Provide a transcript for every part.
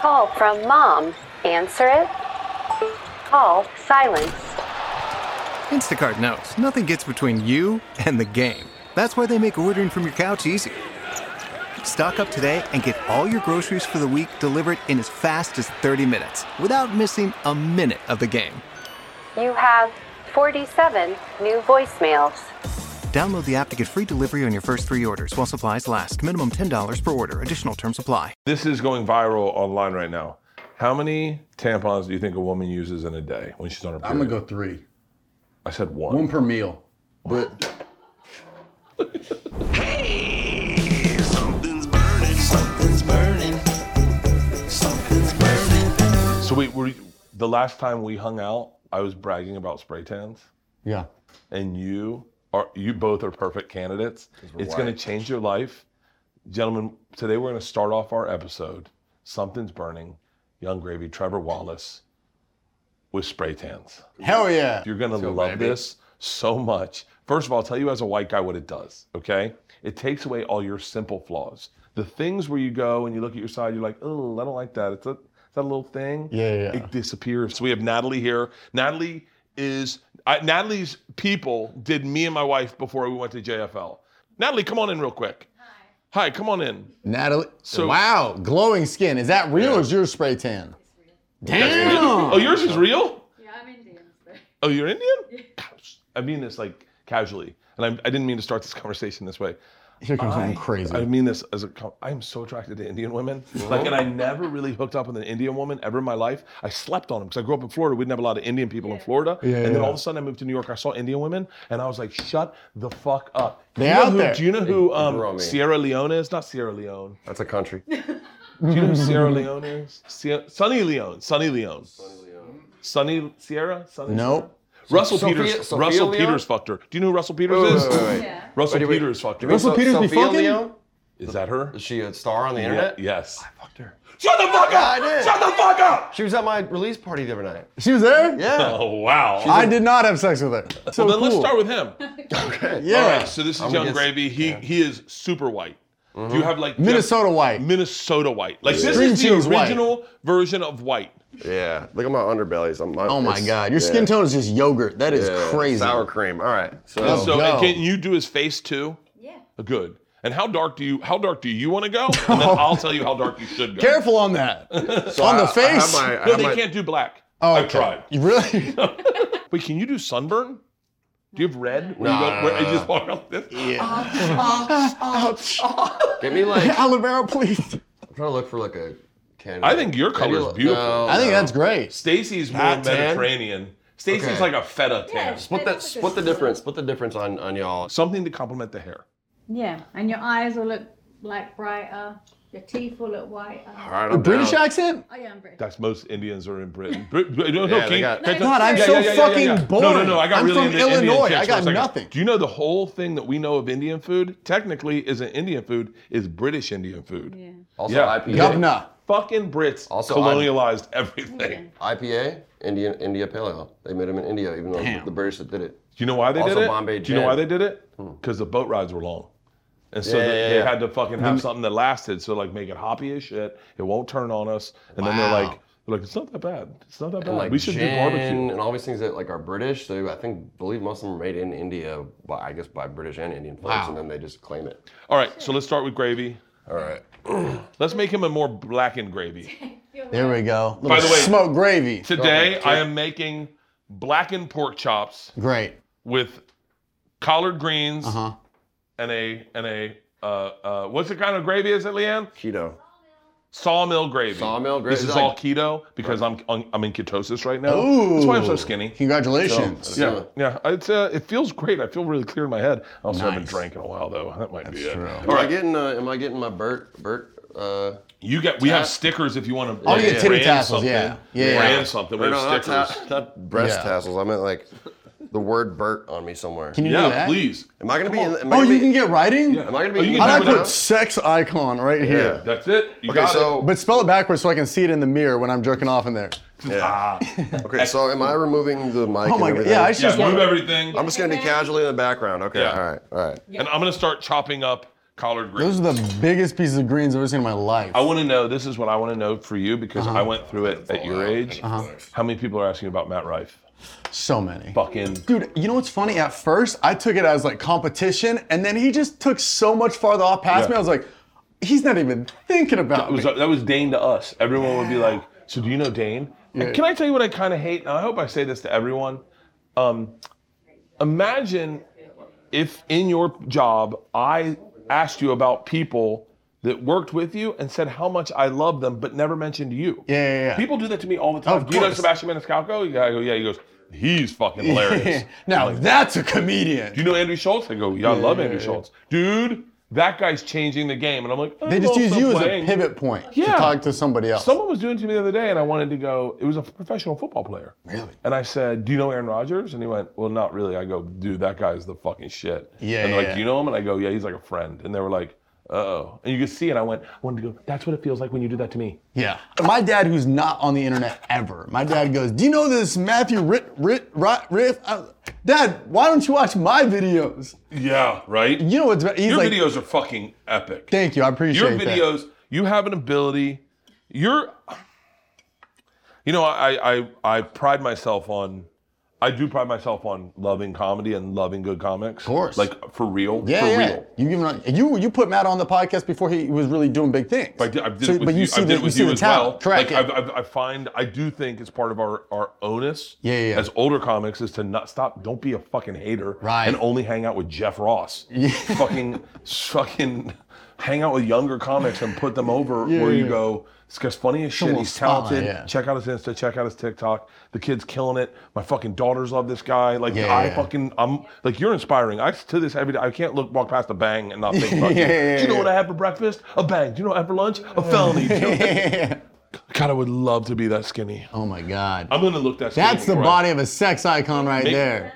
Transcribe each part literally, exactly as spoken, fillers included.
call from Mom. Answer it. Call silenced. Instacart knows nothing gets between you and the game. That's why they make ordering from your couch easy. Stock up today and get all your groceries for the week delivered in as fast as thirty minutes without missing a minute of the game. You have forty-seven new voicemails. Download the app to get free delivery on your first three orders while supplies last. Minimum ten dollars per order. Additional terms apply. This is going viral online right now. How many tampons do you think a woman uses in a day when she's on her period? I'm gonna go three. I said one. One per meal. But Hey, something's burning, something's burning, something's burning. so wait, were you, the last time we hung out, I was bragging about spray tans, Yeah. and you are you both are perfect candidates. It's going to change your life, gentlemen. Today we're going to start off our episode. Something's burning. Young Gravy, Trevor Wallace, with spray tans. Hell yeah. You're gonna Go, love baby. this so much. First of all, I'll tell you as a white guy what it does, okay? It takes away all your simple flaws. The things where you go and you look at your side, you're like, oh, I don't like that. It's a, it's that little thing. Yeah, yeah, yeah. It disappears. So we have Natalie here. Natalie is, I, Natalie's people did me and my wife before we went to J F L. Natalie, come on in real quick. Hi. Hi, come on in. Natalie. So- wow, glowing skin. Is that real Yeah. or is yours spray tan? That's Damn. real. Oh, yours is real? Yeah, I'm Indian. So. Oh, you're Indian? I mean this like casually, and I, I didn't mean to start this conversation this way. Here comes I, something crazy. I mean this as a, com- I am so attracted to Indian women. Like, and I never really hooked up with an Indian woman ever in my life. I slept on them because I grew up in Florida. We didn't have a lot of Indian people in Florida. Yeah, and then yeah. all of a sudden I moved to New York. I saw Indian women, and I was like, shut the fuck up. Do They you know out who, there. Do you know who grew on um, me. Sierra Leone is? Not Sierra Leone. That's a country. Do you know who Sierra Leone is? Sierra, Sunny Leone. Sunny Leone. Sunny Sierra? Sunny Nope. Sierra? Russell Sophia- Peters. Sophia Russell Leone? Peters fucked her. Do you know who Russell Peters Wait, is? wait, wait, wait. Yeah. Russell Wait, wait. Peters fucked her. Russell So- Peters be Sophia fucking? Leone? Is that her? Is she a star on the Yeah, internet? yes. I fucked her. Shut the fuck Yeah, up! I did. Shut the fuck up! She was at my release party the other night. She was there? Yeah. Oh, wow. I did not have sex with her. So well, then let's cool. start with him. Okay. Yeah. All right, so this is I'm Young gonna guess- Gravy. He yeah. he is super white. Do you have like Minnesota white. Minnesota white. Like this String is the cheese white. original version of white. Yeah. Look at my underbellies. I'm, my, Oh my it's- God. Your yeah. skin tone is just yogurt. That is Yeah. crazy. Sour cream. All right. So, Let's So go. and can you do his face too? Yeah. Good. And how dark do you how dark do you want to go? And then I'll tell you how dark you should go. Careful on that. so on I- the face. I have my, I No, have they my, can't do black. Oh, I've okay. tried. You really? Wait, can you do sunburn? Do you have red? Where No, you, go, no, where no, you no. just walk like this? Ouch. Get me like. Hey, I'm aloe vera, please. trying to look for like a candidate. I think your color's Maybe- beautiful. No, I think no. that's great. Stacy's more That tan? Mediterranean. Stacy's Okay. like a feta tan. Yeah. Split that. Split the difference. Split the difference on on y'all. Something to complement the hair. Yeah, and your eyes will look like brighter. Your teeth will look whiter. All right. A I'm British down. accent? Oh yeah, I'm British. That's most Indians are in Britain. Brit- no, no, Yeah, they can- got- can- God, I'm yeah, so yeah, yeah, yeah, fucking yeah, yeah. bored. No, no, no. I got I'm really from into Indian Illinois. chicks I for a got second. nothing. Do you know the whole thing that we know of Indian food technically isn't Indian food, is British Indian food. Yeah. Also Yeah. I P A. Governor. Fucking Brits Also, colonialized everything. I P A. Indian India Pale Ale. They made them in India, even though Damn. the British that did it. Do you know why they Also did it? Bombay Do you know gin. why they did it? Because the boat rides were long. And so Yeah, they, yeah, they yeah. had to fucking have something that lasted. So like make it hoppy as shit. It won't turn on us. And then they're Wow. like, they're like, it's not that bad. It's not that bad. And like we should gin do barbecue. and all these things that like are British. So I think believe most of them are made in India, by I guess by British and Indian folks, Wow. and then they just claim it. All right, so let's start with Gravy. All right. Let's make him a more blackened gravy. There we go. By the way- smoked gravy. Today, I am making blackened pork chops Great. with collard greens Uh-huh. and a and a uh, uh, what's the kind of gravy is it, Leanne? Keto. Sawmill gravy. Sawmill gravy. This is Is all like- keto because I'm I'm in ketosis right now. Ooh. That's why I'm so skinny. Congratulations. So- Yeah, yeah. It's uh, it feels great. I feel really clear in my head. I also haven't Nice. drank in a while though. That might be it. true. Am I getting? Uh, am I getting my Bert? Bert? Uh, You get. We have Tat- stickers if you want to. Oh, you get titty brand tassels, something. yeah. Yeah, yeah. Brand something. We or have no, not, stickers. ta- not breast Yeah. tassels. I meant like the word Bert on me somewhere. Can you do Yeah, that? please. Am I gonna be? In, am I Oh, gonna you be, can get writing? Yeah. Am I gonna be? Oh, you eating can How do do it I now. put sex icon right here? That's it. You Okay, got so But spell it backwards so I can see it in the mirror when I'm jerking off in there. it. Ah. okay, so am I removing the mic? Oh and my God. everything? Yeah, I should Yeah, just move everything. I'm just gonna be casually in the background. Okay. Yeah. All right. All right. And I'm gonna start chopping up collard greens. Those are the biggest pieces of greens I've ever seen in my life. I want to know, this is what I want to know for you because I went through it at your age. Uh-huh. How many people are asking about Matt Rife? So many. Fucking. Dude, you know what's funny? At first, I took it as like competition, and then he just took so much farther off past Yeah. me. I was like, he's not even thinking about That was, me. that was Dane to us. Everyone would be like, so do you know Dane? Yeah. And can I tell you what I kind of hate? And I hope I say this to everyone. Um, imagine if in your job, I asked you about people that worked with you and said how much I love them, but never mentioned you. Yeah, yeah, yeah. People do that to me all the time. Of Do you know course. Sebastian Maniscalco? Yeah, I go, yeah. He goes, he's fucking hilarious. Now I'm like, that's a comedian. do you know Andrew Schultz? I go, yeah, I Yeah, love yeah, Andrew yeah. Schultz. Dude, that guy's changing the game. And I'm like, oh, They just well, use stop you playing. as a pivot point Yeah. to talk to somebody else. Someone was doing it to me the other day, and I wanted to go. It was a professional football player. Really? And I said, "Do you know Aaron Rodgers?" And he went, "Well, not really." I go, "Dude, that guy's the fucking shit." Yeah, And they're like, yeah. "Do you know him?" And I go, "Yeah, he's like a friend." And they were like, "Uh-oh." And you could see it. I went, I wanted to go. That's what it feels like when you do that to me. Yeah. My dad, who's not on the internet ever, my dad goes, "Do you know this Matthew Rit Rit Rit Riff?" I- Dad, why don't you watch my videos? Yeah, right. You know what's he's Your like, videos are fucking epic. Thank you, I appreciate Your that. videos, you have an ability. You're, you know, I I I pride myself on. I do pride myself on loving comedy and loving good comics. Of course. Like for real. Yeah, for yeah. real. You give him, you you put Matt on the podcast before he was really doing big things. But I did, I did So- it with but you you, see I the, did it you with see you the as talent. well. Correct. Like I've, I've, I find, I do think it's part of our, our onus Yeah, yeah, yeah. as older comics is to not stop, don't be a fucking hater Right. and only hang out with Jeff Ross. Yeah. Fucking, fucking hang out with younger comics and put them over Yeah, where you yeah. go, this guy's funny as shit, little he's talented, spotlight, yeah. check out his Insta, check out his TikTok, the kid's killing it, my fucking daughters love this guy, like Yeah, I yeah. fucking, I'm, like you're inspiring. I, to this every day, I can't look, walk past a bang and not think about Yeah, you. yeah, Do you know yeah. what I had for breakfast? A bang. Do you know what I had for lunch? A felony. Do you know what I- God, I would love to be that skinny. Oh my God. I'm gonna look that skinny. That's the before I- body of a sex icon right Make- there.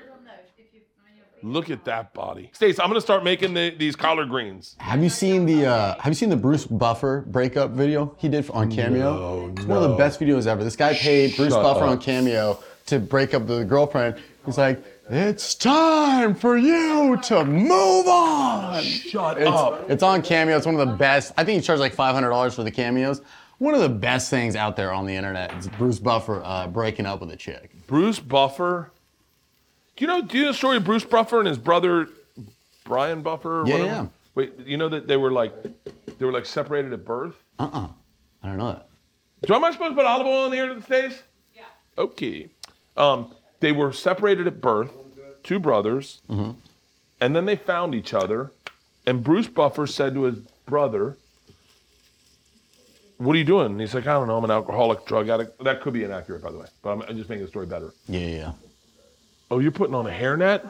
Look at that body. Stace, I'm gonna start making the, these collard greens. Have you seen the uh, Have you seen the Bruce Buffer breakup video he did on Cameo? No, It's one of the no. best videos ever. This guy paid Bruce Shut Buffer up. on Cameo to break up with the girlfriend. He's like, "It's time for you to move on." Shut It's, up. it's on Cameo. It's one of the best. I think he charged like five hundred dollars for the cameos. One of the best things out there on the internet is Bruce Buffer uh, breaking up with a chick. Bruce Buffer. Do you know? Do you know the story of Bruce Buffer and his brother Brian Buffer? or Yeah, whatever? yeah. Wait, you know that they were like they were like separated at birth? Uh-uh. I don't know that. Do am I supposed to put olive oil in the air to the Stace? Yeah. Okay. Um, they were separated at birth, two brothers, Mm-hmm. and then they found each other. And Bruce Buffer said to his brother, "What are you doing?" And he's like, "I don't know. I'm an alcoholic, drug addict." That could be inaccurate, by the way, but I'm, I'm just making the story better. Yeah, yeah. Oh, you're putting on a hairnet?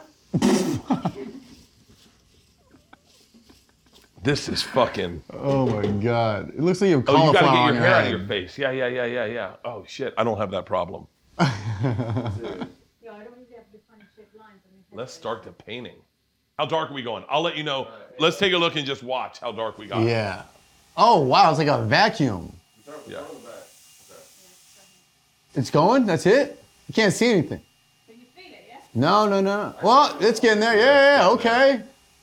This is fucking. Oh my God. It looks like you have Oh, you cauliflower gotta get on your your hair out head. of your face. Yeah, yeah, yeah, yeah, yeah. Oh shit, I don't have that problem. Let's start the painting. How dark are we going? I'll let you know. Let's take a look and just watch how dark we got. Yeah. Oh wow, it's like a vacuum. Yeah. It's going? That's it? You can't see anything. Can you feel it, yeah? No, no, no. Well, it's getting there. Yeah, yeah, okay.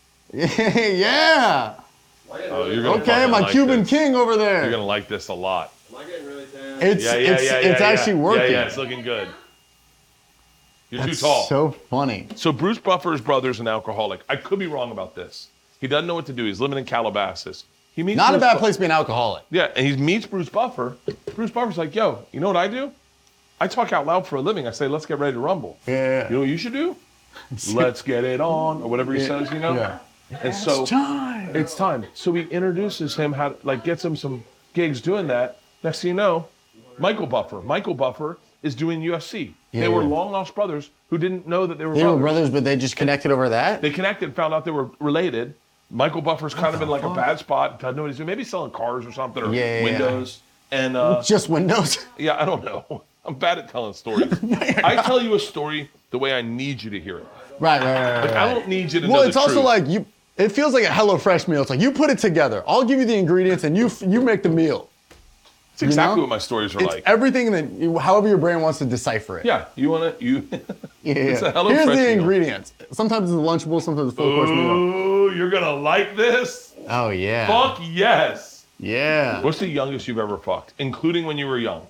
Yeah. Oh, you're gonna Okay, fucking my like Cuban this. king over there. You're gonna like this a lot. Am I getting really tan? It's Yeah, yeah, it's yeah, yeah. it's yeah. actually working. Yeah, yeah, it's looking good. You're That's too tall. so funny. So Bruce Buffer's brother's an alcoholic. I could be wrong about this. He doesn't know what to do. He's living in Calabasas. He meets Not a Bruce bad Bu- place to be an alcoholic. Yeah, and he meets Bruce Buffer. Bruce Buffer's like, "Yo, you know what I do? I talk out loud for a living. I say, let's get ready to rumble. Yeah. You know what you should do? Let's get it on," or whatever he says, you know? Yeah. And so It's time. it's time. So he introduces him how, like, gets him some gigs doing that. Next thing you know, Michael Buffer. Michael Buffer is doing U F C. Yeah, they were yeah. long lost brothers who didn't know that they were They brothers. were brothers, but they just connected over that. They connected, found out they were related. Michael Buffer's kind of in like a bad spot. Doesn't know what he's doing. Maybe selling cars or something, or Yeah, yeah, yeah. windows. And uh, Just windows. yeah, I don't know. I'm bad at telling stories. I tell you a story the way I need you to hear it. Right, right, right, right. Like, I right. don't need you to Well, know it's the also truth. like you. It feels like a HelloFresh meal. It's like you put it together. I'll give you the ingredients, and you f- you make the meal. It's exactly know? what my stories are It's like. everything, and then you, however your brain wants to decipher it. Yeah, you want to, you. Yeah, It's yeah. a HelloFresh Here's the meal. ingredients. Sometimes it's a Lunchable, sometimes it's a full course meal. Oh, Ooh, you're gonna like this. Oh yeah. Fuck yes. Yeah. What's the youngest you've ever fucked, including when you were young?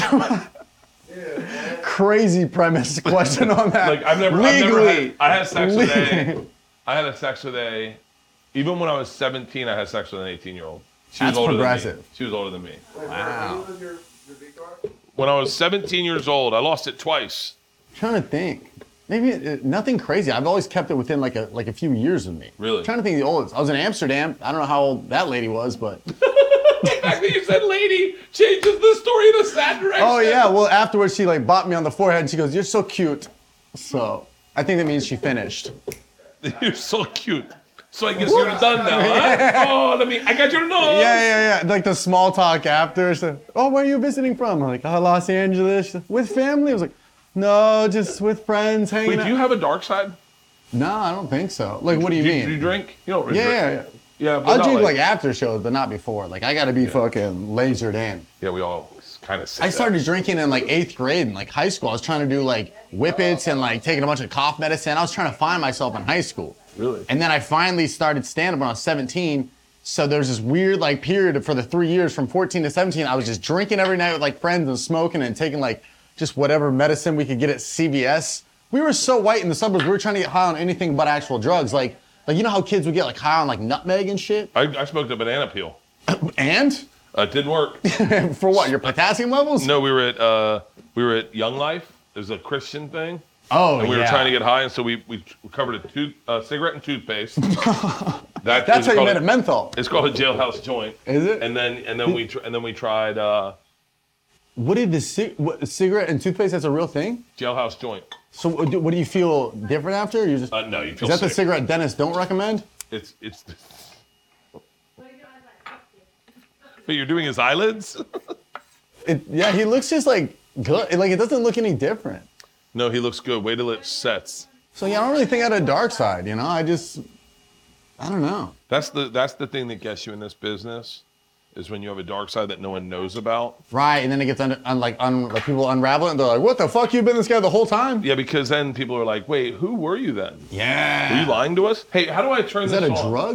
Crazy premise question on that. Like I've never, Legally. I've never had. I had sex with a. Legally. I had a sex with a. Even when I was seventeen, I had sex with an eighteen-year-old. She That's was older progressive. Than me. She was older than me. Wow. When I was seventeen years old, I lost it twice. I'm trying to think. Maybe it, nothing crazy. I've always kept it within like a like a few years of me. Really? I'm trying to think of the oldest. I was in Amsterdam. I don't know how old that lady was, but. The fact that you said lady changes the story in a sad direction. Oh yeah. Well, afterwards she like bopped me on the forehead and she goes, "You're so cute." So I think that means she finished. You're so cute. So I guess you're done now, huh? Oh, let me. I got your nose. Yeah, yeah, yeah. Like the small talk after. So, oh, where are you visiting from? I'm like, oh, Los Angeles. She's like, with family? I was like, no, just with friends hanging Wait, out. do you have a dark side? No, I don't think so. Like, what do you do, mean? Do you drink? You don't really yeah, drink. yeah, yeah. Yeah, but I'll not drink like, like after shows, but not before. Like, I gotta be fucking lasered in. Yeah, we all kind of. I started drinking in like eighth grade in like high school. I was trying to do like whippets and like taking a bunch of cough medicine. I was trying to find myself in high school. Really? And then I finally started stand-up when I was seventeen. So there's this weird like period for the three years from fourteen to seventeen. I was just drinking every night with like friends and smoking and taking like just whatever medicine we could get at C V S. We were so white in the suburbs. We were trying to get high on anything but actual drugs. Like, like you know how kids would get like high on like nutmeg and shit? I, I smoked a banana peel. And? Uh, it didn't work. For what? Your potassium levels? No, we were at uh, we were at Young Life. It was a Christian thing. Oh, and we yeah. were trying to get high, and so we we covered a tooth, uh, cigarette and toothpaste. That That's is how you called made a- a menthol. It's called a jailhouse joint. Is it? And then and then we tr- and then we tried uh, What did the cig- what, cigarette and toothpaste? That's a real thing. jailhouse joint. So what do, what do you feel different after? You just Uh, no, you feel is that the sick. cigarette dentists don't recommend? It's it's. But you're doing his eyelids? It, yeah, he looks just like good. Like it doesn't look any different. No, he looks good. Wait till it sets. So yeah, I don't really think I had a dark side. You know, I just I don't know. That's the that's the thing that gets you in this business, is when you have a dark side that no one knows about. Right, and then it gets un, un, like, un, like people unravel it and they're like, "What the fuck? You've been this guy the whole time?" Yeah, because then people are like, "Wait, who were you then? Yeah. Were you lying to us? Hey, how do I turn Is this that a on? drug?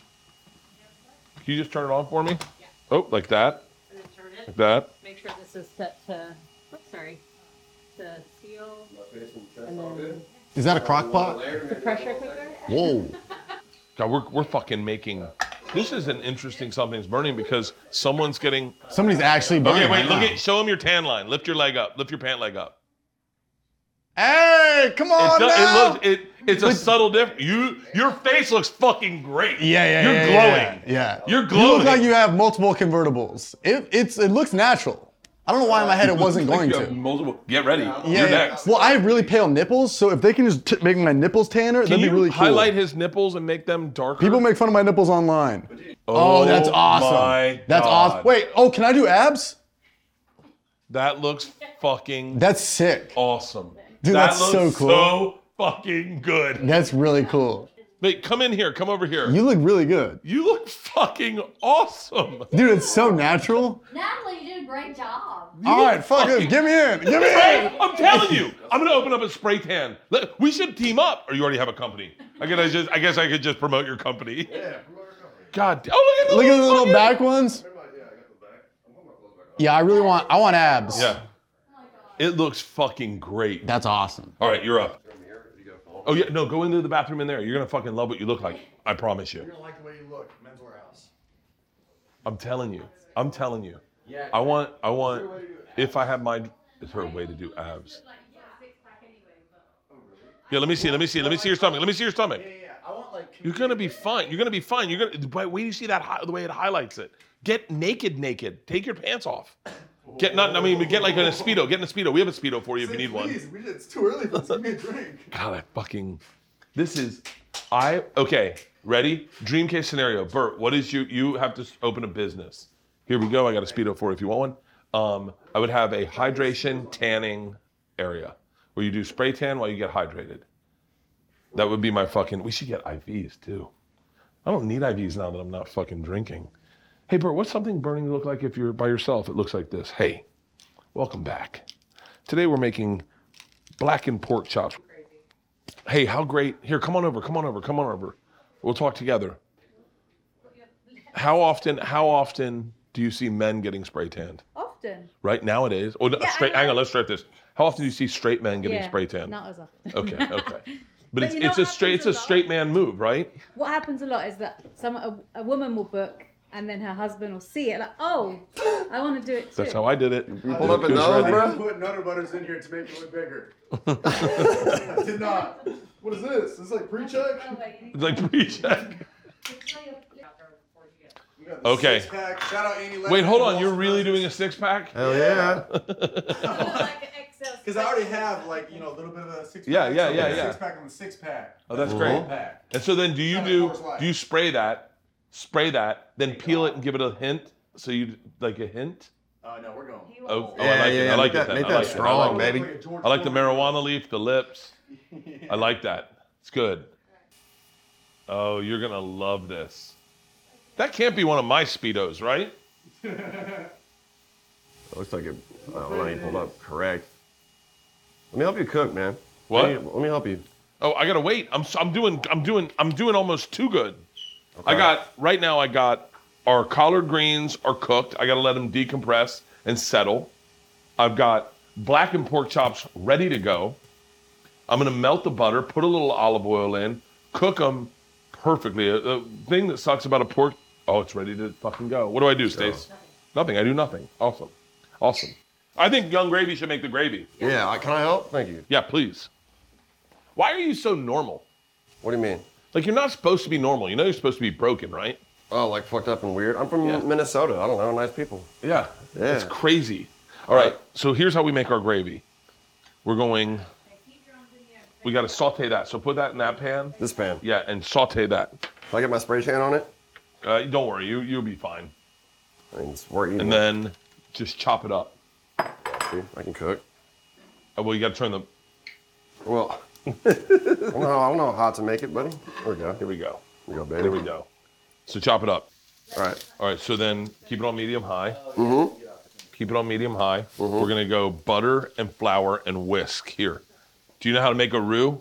Can you just turn it on for me? Oh, like that? And then turn it. Like that? Make sure this is set to, oops, sorry, to seal. And then Is that a crock pot? the pressure cooker. Whoa. God, we're we're fucking making. This is an interesting something's burning because someone's getting. Somebody's actually burning. Okay, wait. right Look now. at. Show him your tan line. Lift your leg up. Lift your pant leg up. Hey, come on It, does, now. it looks. It. It's a subtle difference. You. Your face looks fucking great. Yeah, yeah, You're yeah, glowing. Yeah, yeah. You're You glowing. look like you have multiple convertibles. It, it's it looks natural. I don't know why in my head it wasn't going You have to. multiple. Get ready. Yeah, You're yeah. next. Well, I have really pale nipples, so if they can just t- make my nipples tanner, Can that'd you be really cool. highlight his nipples and make them darker? People make fun of my nipples online. Oh, that's awesome. My That's God. awesome. Wait, oh, can I do abs? That looks fucking That's sick. awesome. Dude, that that's looks so cool. so fucking good. That's really cool. Wait, come in here. Come over here. You look really good. You look fucking awesome. Dude, it's so natural. Natalie, you did a great job. All right, fuck fucking- it. Get me in. Get me Hey, in. I'm telling you, I'm gonna open up a spray tan. Let- We should team up. Or you already have a company. I guess I just, I guess I could just promote your company. Yeah, promote your company. God, oh look at the Look at the little fucking- back ones. Yeah, I really want, I want abs. Yeah. It looks fucking great. That's awesome. All right, you're up. Oh yeah, no, go into the bathroom in there. You're gonna fucking love what you look like. I promise you. gonna like the way you look. Men's Warehouse. I'm telling you. I'm telling you. Yeah. I want. I want. If I have my, is there a way to do abs? Yeah. Let me see. Let me see. Let me see your stomach. Let me see your stomach. Yeah, I want like. You're gonna be fine. You're gonna be fine. You're gonna. Wait, wait till you see that hi- the way it highlights it. Get naked, naked. Take your pants off. Get not. I mean, get like a speedo. Get in a speedo. We have a speedo for you if you need one. It's too early for us. Give me a drink. God, I fucking. This is. I okay. Ready? Dream case scenario. Bert, what is you? You have to open a business. Here we go. I got a speedo for you if you want one. Um, I would have a hydration tanning area where you do spray tan while you get hydrated. That would be my fucking. We should get I Vs too. I don't need I Vs now that I'm not fucking drinking. Hey, Bert, what's something burning look like if you're by yourself? It looks like this. Hey, welcome back. Today we're making blackened pork chops. Hey, how great. Here, come on over, come on over, come on over. We'll talk together. How often? How often do you see men getting spray tanned? Often. Right nowadays. Oh, no, Yeah, straight. I Hang know. on. Let's start this. How often do you see straight men getting Yeah, spray tanned? Not as often. Okay. Okay. But, But it's you know it's a what straight. It's happens a a lot? straight man move, right? What happens a lot is that some a, a woman will book, and then her husband will see it like, oh, I want to do it too. That's how I did it. You pulled up in Who's those, ready? bro? Put Nutter Butters in here to make it look bigger. I did not. What is this? This is like pre-check? It's like pre-check. We got the Okay. six-pack. Shout out Andy Lemon. Wait, hold on. You're really doing a six pack? Hell yeah. Because I already have like, you know, a little bit of a six-pack. Yeah, yeah, so yeah, the yeah. Six-pack on the six-pack. Oh, that's Mhm. great. Pack. And so then, do you Kinda do? Coors Light. Do you spray that? Spray that, then peel it and give it a hint. So you like a hint? Oh, no, we're going. Oh, oh Yeah, I like yeah, it. I like make it. that- Then. make I that like it. I strong, like it. baby. I like the marijuana leaf, the lips. I like that. It's good. Oh, you're gonna love this. That can't be one of my Speedos, right? It looks like it. I don't know. You pulled up correct. Let me help you cook, man. What? Let me, let me help you. Oh, I gotta wait. I'm I'm doing I'm doing I'm doing almost too good. I Okay. got right now. I got our collard greens are cooked. I gotta let them decompress and settle. I've got blackened pork chops ready to go. I'm gonna melt the butter, put a little olive oil in, cook them perfectly. Uh, The thing that sucks about a pork, oh, it's ready to fucking go. What do I do, Stace? Nothing. I do nothing. Awesome, awesome. I think Young Gravy should make the gravy. Yeah, I- can I help? Thank you. Yeah, please. Why are you so normal? What do you mean? Like, you're not supposed to be normal. You know you're supposed to be broken, right? Oh, like fucked up and weird? I'm from Yeah. Minnesota. I don't know. Nice people. Yeah. Yeah. It's crazy. All right. So here's how we make our gravy. We're going, we got to saute that. So put that in that pan. This pan. Yeah, and saute that. Can I get my spray tan on it? Uh, don't worry. You, you'll be fine. I mean, it's we're eating. And then just chop it up. See, I can cook. Oh, well, you got to turn the, Well, I don't know, I don't know how to make it, buddy. There we go. here we go. Here we go, baby. There we go. So chop it up. All right. All right. So then keep it on medium high. Mm-hmm. Keep it on medium high. We're going to go butter and flour and whisk here. Do you know how to make a roux?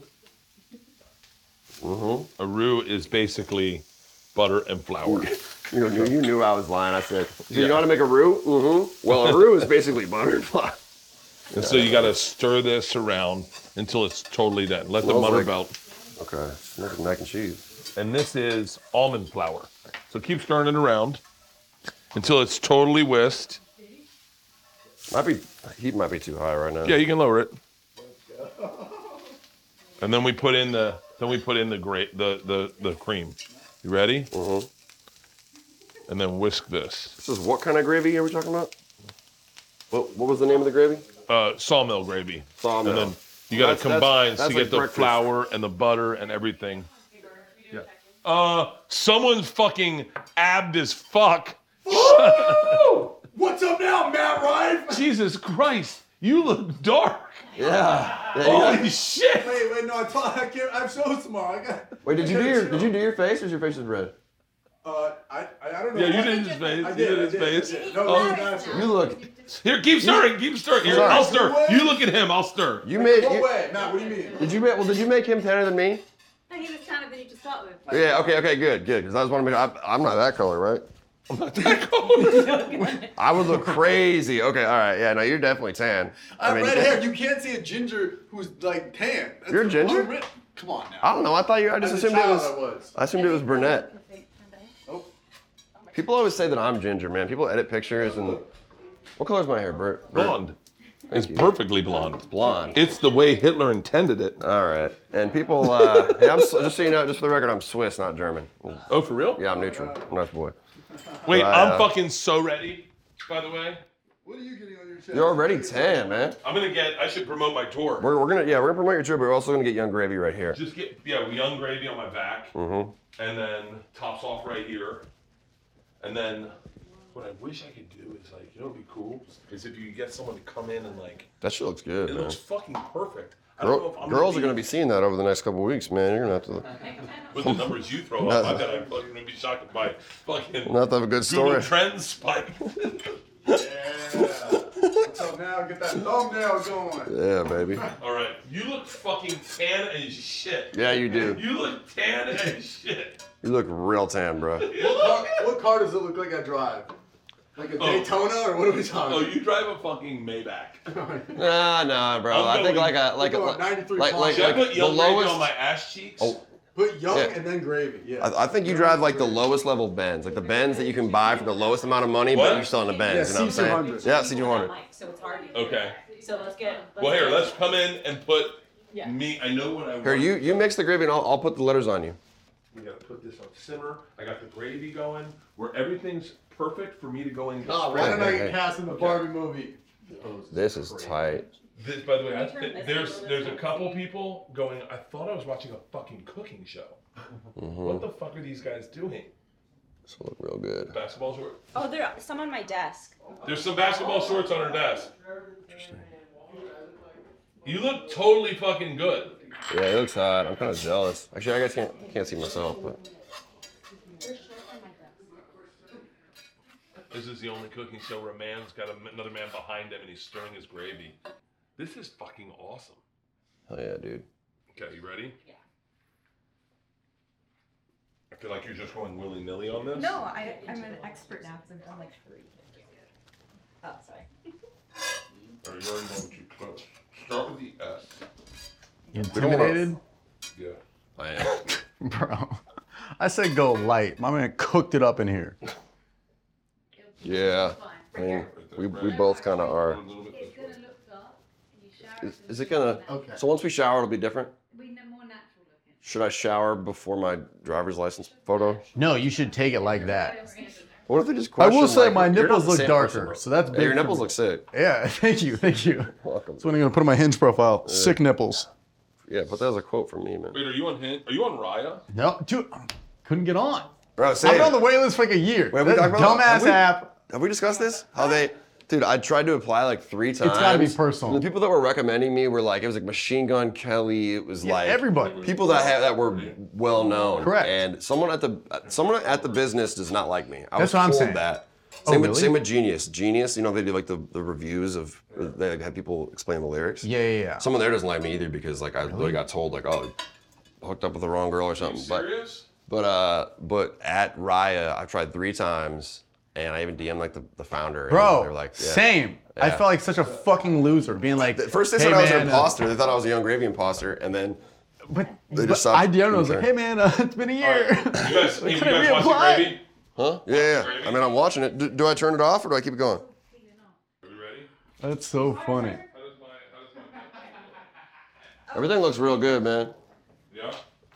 Mm-hmm. A roux is basically butter and flour. You knew, you knew I was lying. I said, do you Yeah. know how to make a roux? Mm-hmm. Well, a roux is basically butter and flour. And so you got to stir this around until it's totally done. Let the Smells butter like- melt. Okay. It's making mac and cheese. And this is almond flour. So keep stirring it around until it's totally whisked. Might be, heat might be too high right now. Yeah, you can lower it. And then we put in the then we put in the great the the the cream. You ready? Mm-hmm. And then whisk this. This is what kind of gravy are we talking about? What What was the name of the gravy? Uh, sawmill gravy. Sawmill. And then you got to That's- that's- combine that's to like get the breakfast. flour and the butter and everything. Yeah. Uh, someone's fucking abbed as fuck. What's up now, Matt Rife? Jesus Christ, you look dark. Yeah. yeah you Holy got- shit. Wait, wait, no, I thought I can't. I have shows tomorrow. I got. Wait, did you I do gotta your Did you chill. do your face, or is your face just red? Uh, I, I, I don't know. Yeah, you what- did his face. I You did, did I his did, I face. did. No, Oh. it's natural. You look. Here, keep stirring, keep stirring. Here, Sorry. I'll stir. What? You look at him, I'll stir. You made. No You, way, Matt. What do you mean? did you make? Well, did you make him tanner than me? No, he was tanner than you to start with. Yeah. Okay. Okay. Good. Good. Because I just want to make. I, I'm not that color, right? I'm not that cold. I would look crazy. Okay. All right. Yeah. No, you're definitely tan. I have mean, red hair. You can't see a ginger who's like tan. That's You're ginger? unwrit- Come on now. I don't know. I thought you. I just As a assumed it child, was. I was. I assumed it was brunette. Oh. People always say that I'm ginger, man. People edit pictures and. What color's my hair, Bert? Blonde. It's perfectly blonde. Blonde. It's the way Hitler intended it. All right. And people. Uh, hey, I'm, just so you know, just for the record, I'm Swiss, not German. Oh, for real? Yeah, I'm neutral. Nice boy. Wait, Uh, I'm fucking so ready, by the way. What are you getting on your chest? You're already tan, man. I'm gonna get, I should promote my tour. We're, we're gonna yeah, we're gonna promote your trip, but we're also gonna get Young Gravy right here. Just get, yeah, Young Gravy on my back. Mm-hmm. And then tops off right here. And then what I wish I could do is like, you know what'd be cool? Is if you could get someone to come in and like, That shit looks good, it man. looks fucking perfect. I don't know Girl, if I'm girls are gonna be seeing that over the next couple of weeks, man. You're gonna have to with the numbers you throw up. I bet I'm fucking gonna be shocked by fucking you're gonna have to have a good Google story. Trends spike. Yeah. So now get that thumbnail going. Yeah, baby. All right, you look fucking tan as shit. Yeah, you do. You look tan as shit. You look real tan, bro. What car, what car does it look like I drive? Like a Oh. Daytona, or what are we talking? Oh, you drive a fucking Maybach. Nah, nah, bro. I'm I think going- like a like a going like ninety-three like, like, Should I like put the young gravy lowest. on my ass cheeks? Oh, Put young Yeah. and then gravy. Yeah. I, I think you drive like the lowest level Benz, like the Benz that you can buy for the lowest amount of money, What? but you're still in the Benz. Yeah, you know what I'm C two hundred. saying? Yeah, C two hundred. So it's hard. Okay. So let's get. Let's Well, here, get- let's come in and put Yeah. me. I know what I want. Here, you you mix the gravy and I'll, I'll put the letters on you. We gotta put this on simmer. I got the gravy going, where everything's perfect for me to go in. and get Oh, started. why didn't I Hey, get hey. cast in the Barbie movie? This is tight. This, by the way, I, turn th- this there's a little there's a bit? couple people going. I thought I was watching a fucking cooking show. What the fuck are these guys doing? This will look real good. Basketball shorts. Oh, there are some on my desk. There's some basketball shorts on her desk. You look totally fucking good. Yeah, it looks hot. I'm kind of jealous. Actually, I guess can't can't see myself, but This is the only cooking show where a man's got a, another man behind him and he's stirring his gravy. This is fucking awesome. hell yeah, dude. Okay, you ready? Yeah. I feel like you're just going willy nilly on this. No, I, I'm an expert now because I've done like three. Oh, sorry. Are you already going too close? Start with the S. Intimidated? Yeah. I am. Bro. I said go light. My man cooked it up in here. Yeah. I mean, we, we both kind of are. It's gonna look dark. You shower. Is, is it gonna? Okay. So once we shower, it'll be different. We know more natural looking. Should I shower before my driver's license photo? No, you should take it like that. What if they just I question? will say like, my you're not nipples the look same darker, person, bro. so that's Yeah, big your for nipples me. look sick. Yeah, thank you, thank you. Welcome. That's when I'm gonna put on my Hinge profile. Sick nipples. Yeah, but that was a quote from me, man. Wait, are you on Hint? Are you on Raya? No, dude, couldn't get on. Bro, I've been on the wait list for like a year. Wait, have we That talked about- dumbass have we- app. Have we discussed this? How they, dude, I tried to apply like three times. It's gotta be personal. And the people that were recommending me were like, it was like Machine Gun Kelly. It was Yeah, like everybody. people that have that were well known. Correct. And someone at the someone at the business does not like me. I That's was what I'm told saying. that. Oh, Same with really? same with Genius. Genius, you know, they do like the, the reviews of they have people explain the lyrics. Yeah, yeah, yeah. Someone there doesn't like me either because like I literally got told like, oh, hooked up with the wrong girl or Are you something. But serious? but uh but at Raya, I've tried three times. And I even D M'd like the, the founder. and Bro, they're like, yeah. same. I Yeah. felt like such a fucking loser being like, At first they hey, said I was man, an uh, imposter. They thought I was a Young Gravy imposter. And then but They but just stopped I D M'd him. I was like, being hey man, uh, it's been a year. You guys, hey, you Couldn't guys watch the reapply. gravy? huh? Yeah, yeah. I mean, I'm watching it. Do, do I turn it off or do I keep it going? Are we ready? That's so funny. How does my, how does my, Everything looks real good, man. yeah?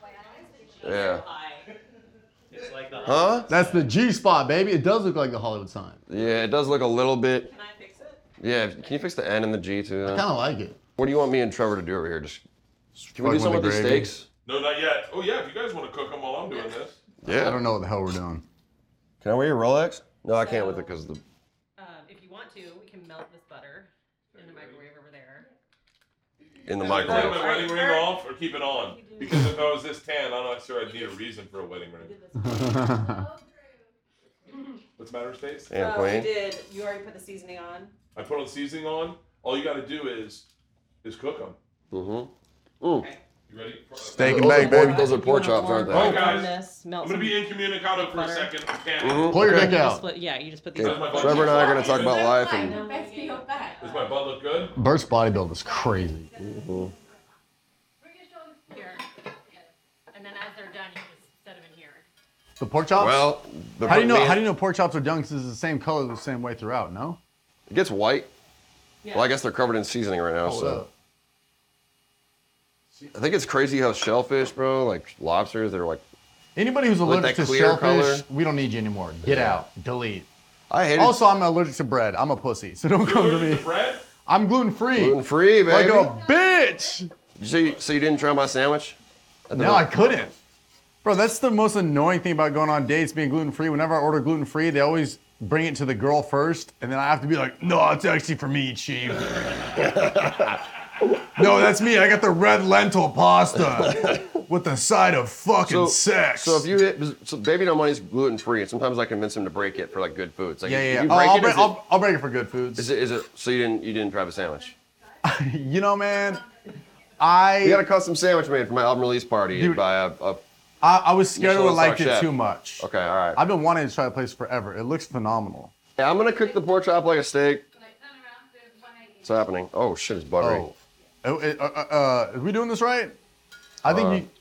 Yeah. It's like the Huh? That's the G spot, baby. It does look like the Hollywood sign. Yeah, it does look a little bit. Can I fix it? Yeah. Can you fix the N and the G too? I Then? kind of like it. What do you want me and Trevor to do over here? Just can we Fuck do some with of the these gravy. steaks? No, not yet. Oh, yeah, if you guys want to cook them while I'm doing this. Yeah. I don't know what the hell we're doing. Can I wear your Rolex? No, I can't with it because the. Um, if you want to, we can melt this butter in the microwave over there. In the Take microwave. my wedding ring off or keep it on? Because if I was this tan, I'm not sure I'd need a reason for a wedding ring. What's the matter, Stace? And So we Queen. did. You already put the seasoning on. I put on seasoning on. All you got to do is is cook them. Mm-hmm. Mm. You ready? Steak and Those are bake, pork- baby. Those are You pork wanna chops, warm- aren't Oh, they? guys, warm this, melt I'm gonna be incommunicado for a butter. second. I can't. Mhm. Pull your Okay. dick You out. just split, yeah, you just put these. Does my butt Trevor and I are look gonna talk good? about life and. Best for your back. Does my butt look good? Bert's bodybuild is crazy. Mhm. Here. And then as they're done, you just set them in here. The pork chops? Well, the how do you know? man- How do you know pork chops are done? Because it's the same color the same way throughout. No. It gets white. Yeah. Well, I guess they're covered in seasoning right now, Hold so. up. I think it's crazy how shellfish, bro, like lobsters, they're like. Anybody who's Like allergic that to clear shellfish, color? we don't need you anymore. Get out. Delete. I hate Also, I'm allergic to bread. I'm a pussy, so don't come to Allergic me. to bread? I'm gluten free. gluten free, Like baby. a bitch. So you, so you didn't try my sandwich? At the No, mo- I couldn't. Bro, that's the most annoying thing about going on dates being gluten free. Whenever I order gluten free, they always bring it to the girl first, and then I have to be like, no, it's actually for me, chief. No, that's me. I got the red lentil pasta with the side of fucking So, sex. so if you hit, so baby no money's gluten free, and sometimes I convince him to break it for like good foods. Like yeah, if yeah, yeah. you Oh, break I'll, it, break, is it- I'll, I'll break it for good foods. Is it, is it, so you didn't, you didn't try the sandwich? You know, man, I We got a custom sandwich made for my album release party Dude. by a, a I, I was scared I would have Michelin liked star it chef. too much. Okay, all right. I've been wanting to try the place forever. It looks phenomenal. Yeah, I'm gonna cook the pork chop like a steak. What's happening? Oh shit, it's buttery. Oh. Uh, uh, uh, uh, are we doing this right? I think Uh, you.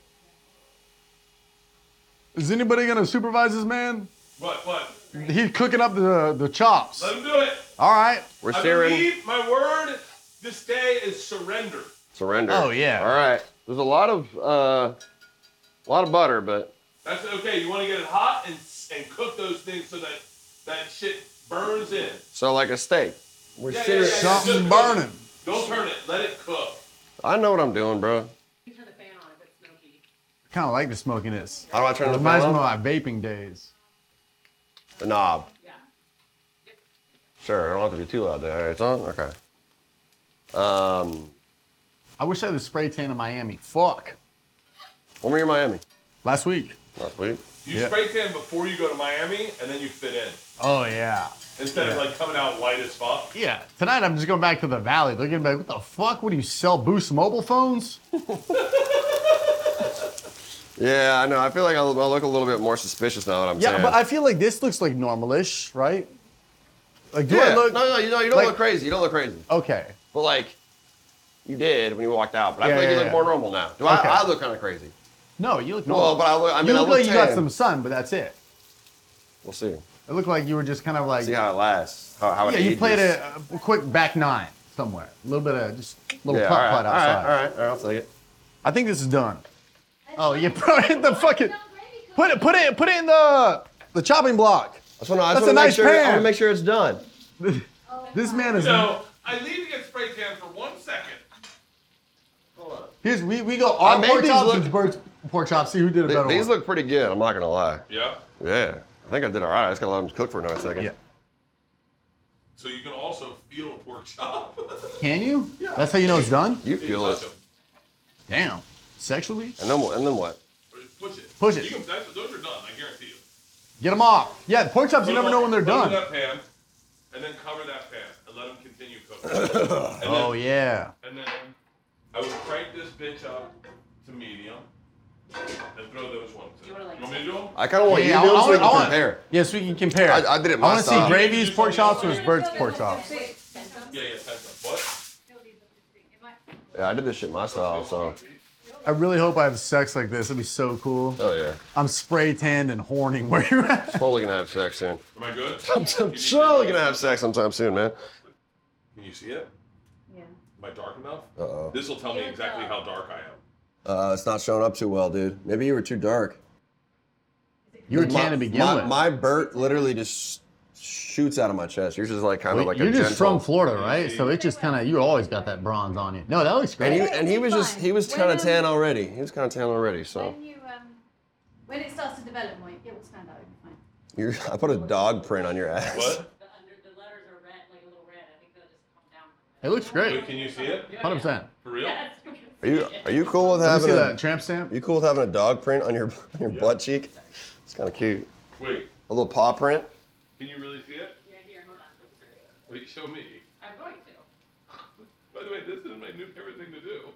Is anybody gonna supervise this man? What? What? He's cooking up the the chops. Let him do it. All right. We're I searing. believe my word this day is surrender. Surrender. Oh, yeah. All right. There's a lot of uh, a lot of butter, but That's okay. You want to get it hot and and cook those things so that that shit burns in. so like a steak. We're Yeah, yeah, searing. yeah, yeah. Something Just cook it. burning. Don't turn it. Let it cook. I know what I'm doing, bro. You turn the fan on if it's smoky. I kind of like the smokiness. How do I turn It the reminds fan me of on? my vaping days. The knob. Yeah. Sure. I don't have to be too loud there. It's on. Okay. Um, I wish I had a spray tan in Miami. Fuck. when were you in Miami? Last week. Last week. You Yeah. spray tan before you go to Miami, and then you fit in Oh yeah. instead of Yeah. like coming out white as fuck. Yeah. Tonight I'm just going back to the valley. They're gonna be like, what the fuck? What do you sell? Boost mobile phones? Yeah, I know. I feel like I'll, I'll look a little bit more suspicious now that I'm Yeah, tan. but I feel like this looks like normalish, right? Like, do yeah. I look? no, no, you know, you don't like- look crazy. You don't look crazy. Okay. But like, you did when you walked out. But I Yeah, feel like yeah, you look yeah. more normal now. Do Okay. I? I look kind of crazy. No, you look Well, normal. but I look. I mean, you I look look like you got tan. some sun, but that's it. We'll see. It looked like you were just kind of like. See how it lasts. How, how it Yeah, you ages. played a, a quick back nine somewhere. A little bit of just a little Yeah, putt all right, putt all outside. right, all right, all right. I'll take it. I think this is done. Oh, you bro, hit the fucking. Put it, put it, put it in the the chopping block. I just want to. That's wanna a make nice sure, I pan. want to make sure it's done. This man is. So I leave to get spray tan for one second. Hold on. Here's we we go I our made pork these chops look- and Bert's pork chops. See who did a Th- better These one. look pretty good. I'm not gonna lie. Yeah. Yeah, I think I did all right. I just gotta let them cook for another second. Yeah. So you can also feel a pork chop. Can you? That's how you know it's done. You You feel touch it. 'em. Damn. Sexually. And then what? And then what? Push it. Push it. You can, that's, those are done. I guarantee you. Get them off. Yeah, the pork chops you Put 'em never know on- when they're put 'em in done. that pan, and then cover that pan and let them continue cooking. And then, Oh yeah. And then I would crank this bitch up to medium and throw those ones in. You wanna, like, want me to do them? I kind of want Yeah, you to do I them so we want- I can want- compare. Yes, we can compare. I- I did it I my want to see style. Gravy's pork chops or Bert's pork chops. Yeah, yeah, ten cents. What? Yeah, I did this shit my style. So. I really hope I have sex like this. It'd be so cool. Oh yeah. I'm spray tanned and horny where you're at. Totally gonna have sex soon. Am I good? I'm totally gonna have sex sometime soon, man. Can you see it? Yeah. Am I dark enough? Uh oh. This will tell me exactly how dark I am. Uh, it's not showing up too well, dude. Maybe you were too dark. You were My- tan to begin my, with. My Bert literally just shoots out of my chest. Yours is like kind Well, of like you're a just gentle. from Florida, right? So it just kind of you always got that bronze on you. No, that looks And great. he and he was just he was kind of When, tan um, already. He was kind of tan already. So When you um, when it starts to develop more, it will stand out. It'll be fine. you I put a dog print on your ass. What? The under the letters are red, like a little red. I think they'll just come down. It looks Wait, great. can you see it? one hundred percent. For real? Yes. Are you are you cool with Let me having see a that tramp stamp. you cool with having a dog print on your on your butt cheek? It's kind of cute. Wait, A little paw print. can you really see it? Yeah, here, hold on. Wait, show me. I'm going to. By the way, this is my new favorite thing to do.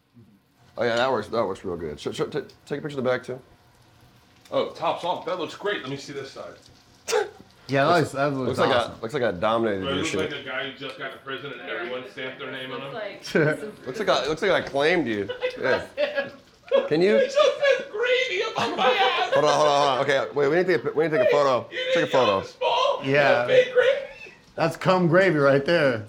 Oh yeah, that works. That works real good. Sh- sh- t- take a picture of the back too. Oh, tops off. That looks great. Let me see this side. Yeah, that looks, that looks, Looks like awesome. a looks like I dominated Right, it your looks shit. like a guy who just got to prison and everyone stamped their name on him. Like, Looks like I looks like I claimed you. Yeah. Can you? He just said gravy above my ass. Hold on, hold on, hold on. Okay, wait. We need to take a, we need to take a photo. You Take a didn't know photo. it was small. Yeah. Fake gravy. That's cum gravy right there.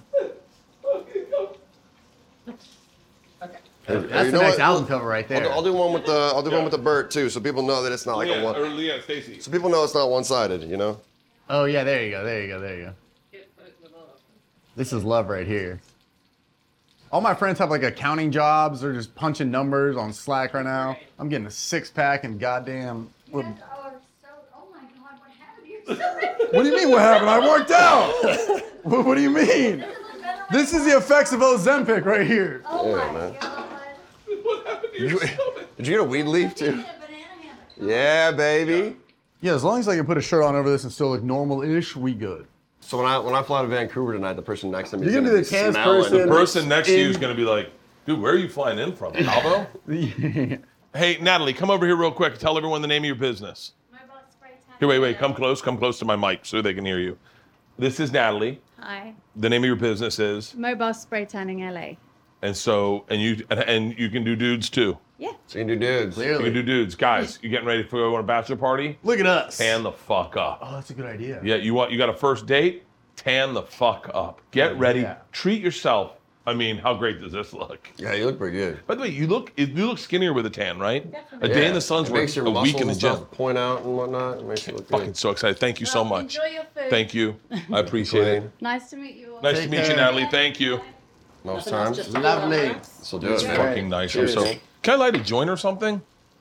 Hey, That's you the know next what? album cover right I'll do, there. I'll do one with the I'll do one with the Bert too, so people know that it's not like a Leanne, one. or Leanne, Stacy. So people know it's not one-sided, you know. Oh yeah, there you go, there you go, there you go. This is love right here. All my friends have like accounting jobs. They're just punching numbers on Slack right now. I'm getting a six pack and goddamn. You What, guys are so. Oh my God, what happened? You're so ready. what do you mean? What happened? I worked out. what, what do you mean? This is the effects of Ozempic right here. Oh Yeah, my man. God. What happened to Did your you, stomach? did you get a weed leaf You too? need a banana hammock. Yeah, baby. Yeah, as long as I can put a shirt on over this and still look normal-ish, we good. So when I when I fly to Vancouver tonight, the person next to me is You're gonna gonna be be the tannest smelling. person. The person next to you is In- going to be like, dude, where are you flying in from? Cabo? and Hey, Natalie, come over here real quick. Tell everyone the name of your business. Mobile spray tan. Here, wait, wait. Come close. Come close to my mic so they can hear you. This is Natalie. Hi. The name of your business is, Mobile Spray Tanning L A. and so, and you, and, and you can do dudes too. Yeah. So you can do dudes. You Clearly. can do dudes, guys. You getting ready for go on a bachelor party? Look at us. Tan the fuck up. Oh, that's a good idea. Yeah, you want you got a first date? Tan the fuck up. Get ready. Yeah. Treat yourself. I mean, how great does this look? Yeah, you look pretty good. By the way, you look you look skinnier with a tan, right? Definitely. A day Yeah. in the sun's It worth makes your a muscles week in the and gym. stuff point out and whatnot. It makes you look Fucking good. so excited. Thank you so Well, much. Enjoy your food. Thank you. I appreciate it. Nice to meet you all. Nice Take to meet you, care. Natalie. Thank you. Most Nothing else, times. just Lovely. So do That's it, man. fucking nice. I'm Cheers, so. man. Can I light a joint or something?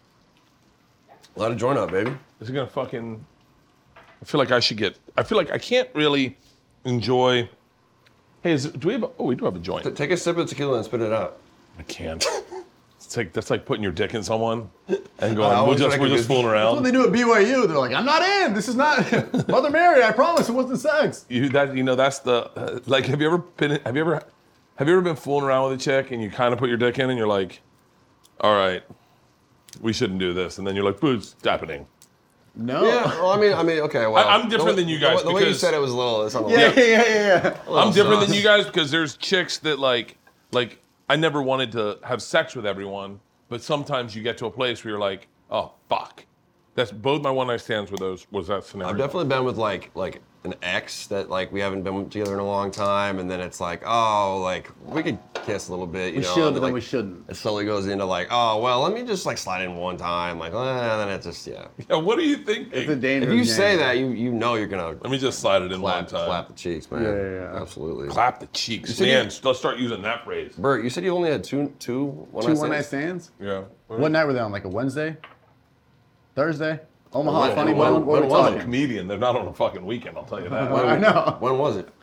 Let it join up, baby. Is it gonna fucking? I feel like I should get. I feel like I can't really enjoy. Hey, is it, do we have? A, oh, we do have a joint. T- take a sip of tequila and spit it out. I can't. It's like that's like putting your dick in someone and going, I we're always just like we're a just good- fooling That's what around. they do at B Y U. They're like, I'm not in. This is not Mother Mary. I promise it wasn't sex. You that you know that's the uh, like. Have you ever been? Have you ever? Have you ever been fooling around with a chick and you kind of put your dick in and you're like, all right, we shouldn't do this, and then you're like, what's happening? No. Yeah, well, I mean, I mean, okay, well. I- I'm different the, than you the- guys The, way you because- said it was a little, it's on the Yeah, little- yeah, yeah, yeah. a little I'm different than sauce. you guys because there's chicks that like like I never wanted to have sex with everyone, but sometimes you get to a place where you're like, oh fuck. That's both my one night stands were those was that scenario. I've definitely been with like like an ex that like we haven't been together in a long time, and then it's like, oh, like we could kiss a little bit, you We know. should, and but like, then we shouldn't. It slowly goes into like, oh, well, let me just like slide in one time, like, eh, and then it just yeah. Yeah, what do you think? It's a dangerous If you game. say that, you you know you're gonna Let me just slide it in one clap, time. clap the cheeks, man. Yeah, yeah, yeah. Absolutely. Clap the cheeks. said you- Man, let's start using that phrase. Bert, you said you only had two two one Two night one night stands? stands? Yeah. What night were they on? Like a Wednesday? Thursday? Omaha, When- funny when- bone? What when are we was I'm a talking? comedian. They're not on a fucking weekend, I'll tell you that. I know. When was it?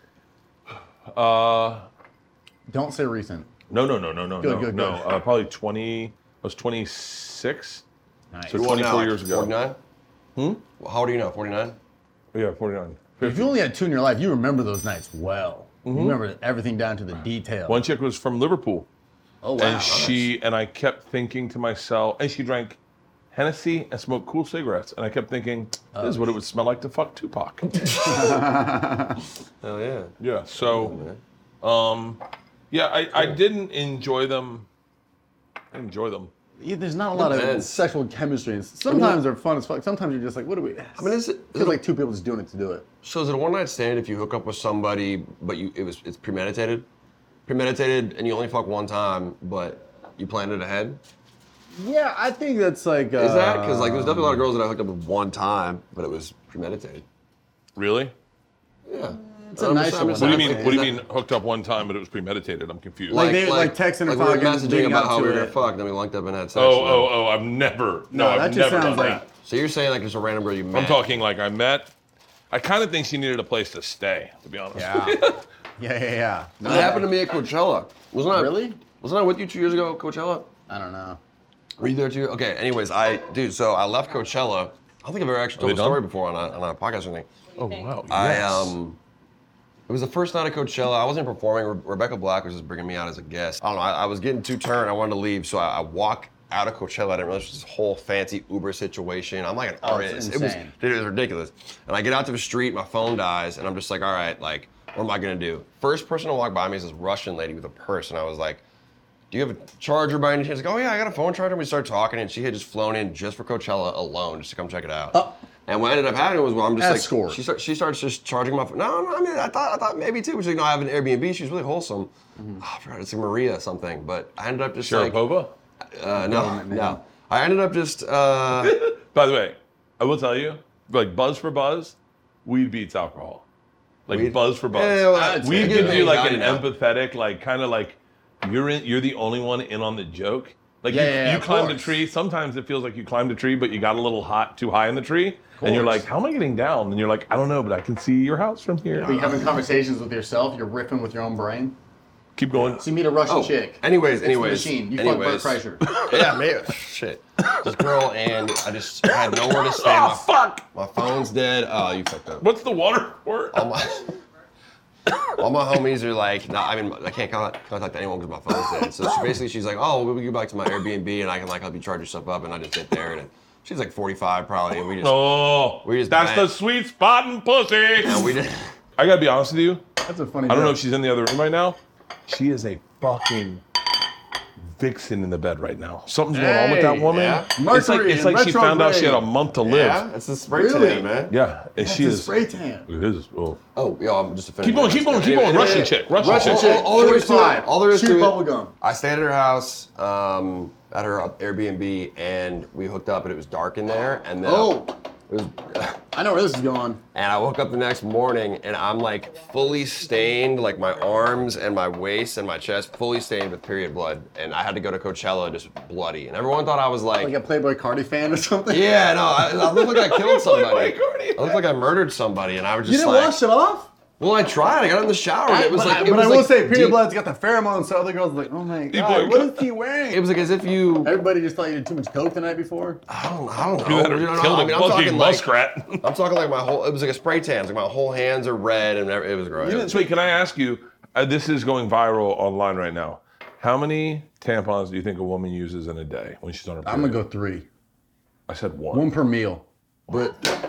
Uh, Don't say recent. no, no, no, no, no, Good, no, good, no. good. Uh, probably twenty. I was twenty-six. Nice. So You what now, twenty-four like years ago. forty-nine? Hmm? Well, how old are you now? forty-nine? Yeah, forty-nine. If you only had two in your life, you remember those nights well. You remember everything down to the detail. One chick was from Liverpool, Oh, wow. and she and I kept thinking to myself, and she drank Hennessy and smoked cool cigarettes, and I kept thinking, this is what it would smell like to fuck Tupac. Hell yeah. Yeah. So, um, yeah, I, I didn't enjoy them. I didn't enjoy them. Yeah, there's not a lot of Depends. sexual chemistry. And sometimes they're fun as fuck. Sometimes you're just like, what are we? I mean, is it, is feels it like two people just doing it to do it. so is it a one night stand if you hook up with somebody, but you it was it's premeditated, premeditated, and you only fuck one time, but you planned it ahead? Yeah, I think that's like. Uh, Is that because like there's definitely a lot of girls that I hooked up with one time, but it was premeditated. Really? Yeah. It's a nice one. What do you mean? Is What do you that- mean? Hooked up one time, but it was premeditated. I'm confused. Like, they like texting like and we were fucking messaging leading about up how to we were gonna it. fuck, then we linked up and had sex. oh, and then- oh, oh! I've never. No, No, I've that just never sounds done like- that. So you're saying like there's a random girl you met? I'm talking like I met. I kind of think she needed a place to stay, to be honest. Yeah. yeah, yeah, yeah. No, That happened to me at Coachella. Wasn't I? Really? Wasn't I with you two years ago at Coachella? I don't know. Were you there too? Okay. Anyways, I dude. So I left Coachella. I don't think I've ever actually Are told they the story done? before on a, on a podcast or anything. Oh wow. I yes. um, it was the first night at Coachella. I wasn't performing. Re- Rebecca Black was just bringing me out as a guest. I don't know. I, I was getting too turned. I wanted to leave, so I, I walk out of Coachella. I didn't realize it was this whole fancy Uber situation. I'm like an Oh, it's artist. It was, insane. dude, it was ridiculous. And I get out to the street. My phone dies, and I'm just like, all right, like, what am I gonna do? First person to walk by me is this Russian lady with a purse, and I was like, do you have a charger by any chance? Like, oh yeah, I got a phone charger. And we started talking, and she had just flown in just for Coachella alone, just to come check it out. Oh. And what ended up happening was, well, I'm just Escort. like, she, start, she starts just charging my phone. No, no, I mean, I thought, I thought maybe too. But she's like, no, I have an Airbnb. She's really wholesome. Oh, I forgot, it's like Maria something. But I ended up just like, Sharapova? uh, no, Government name. no. I ended up just, uh, By the way, I will tell you, like buzz for buzz, weed beats alcohol. Like Weed? buzz for buzz. Yeah, well, it's- weed it's gives good you like an anxiety now. empathetic, like kind of like you're in, you're the only one in on the joke. Like Yeah, you, yeah, yeah, you of climbed a course. tree. Sometimes it feels like you climbed a tree, but you got a little hot, too high in the tree, and you're course. like, "How am I getting down?" And you're like, "I don't know, but I can see your house from here." Are you having conversations with yourself? You're riffing with your own brain? Keep going. So you meet a Russian oh, chick. anyways, It's the anyways. machine. You anyways. fuck Bert Kreischer. Yeah, man. Shit. This girl, and I just had nowhere to stay. Oh my, fuck! my phone's dead. Oh, you fucked up. What's the water for? All my, all my homies are like, no, I mean, I can't con- contact anyone because my phone's dead. So she, basically, she's like, oh, we'll go back to my Airbnb and I can like help you charge your stuff up, and I just sit there and she's like forty-five probably, and we just, Oh, we just that's bang. the sweet spot in pussy. And we just, I gotta be honest with you. That's a funny. I don't know joke. if she's in the other room right now. She is a fucking vixen in the bed right now. Something's going on with that Hey, woman. yeah. It's like Mercury it's in like she found out she had a retrograde. month to live. yeah, it's the spray Really? tan, man. Yeah, and That's she a is. spray tan. It is. Oh. Oh, yo, I'm just a Keep on, keep on, keep on. Russian chick, Russian Russian chick. chick. All there is to it. forty-five. All there is Chew to it. bubble gum. I stayed at her house, um, at her Airbnb, and we hooked up, and it was dark in there, and then Oh. it was, I know where this is going. and I woke up the next morning, and I'm like fully stained, like my arms and my waist and my chest fully stained with period blood, and I had to go to Coachella just bloody, and everyone thought I was like, Like a Playboy Cardi fan or something. yeah, no, I, I looked like I killed somebody. I looked like I murdered somebody, and I was You just didn't like, wash it off? well, I tried. I got in the shower, and it was but like, I, it but was I will like say, period deep- blood's got the pheromones, so other girls are like, oh my boy, god, what is he wearing? It was like as if you. Everybody just thought you did too much coke the night before. I don't, I don't You know. had her You know, killed I a mean, I'm fucking talking like, muskrat. I'm talking like my whole. It was like a spray tan. It's like my whole hands are red, and every- it was gross. Wait, can I ask you? Uh, this is going viral online right now. How many tampons do you think a woman uses in a day when she's on her period? I'm gonna go three. I said one. One per meal. But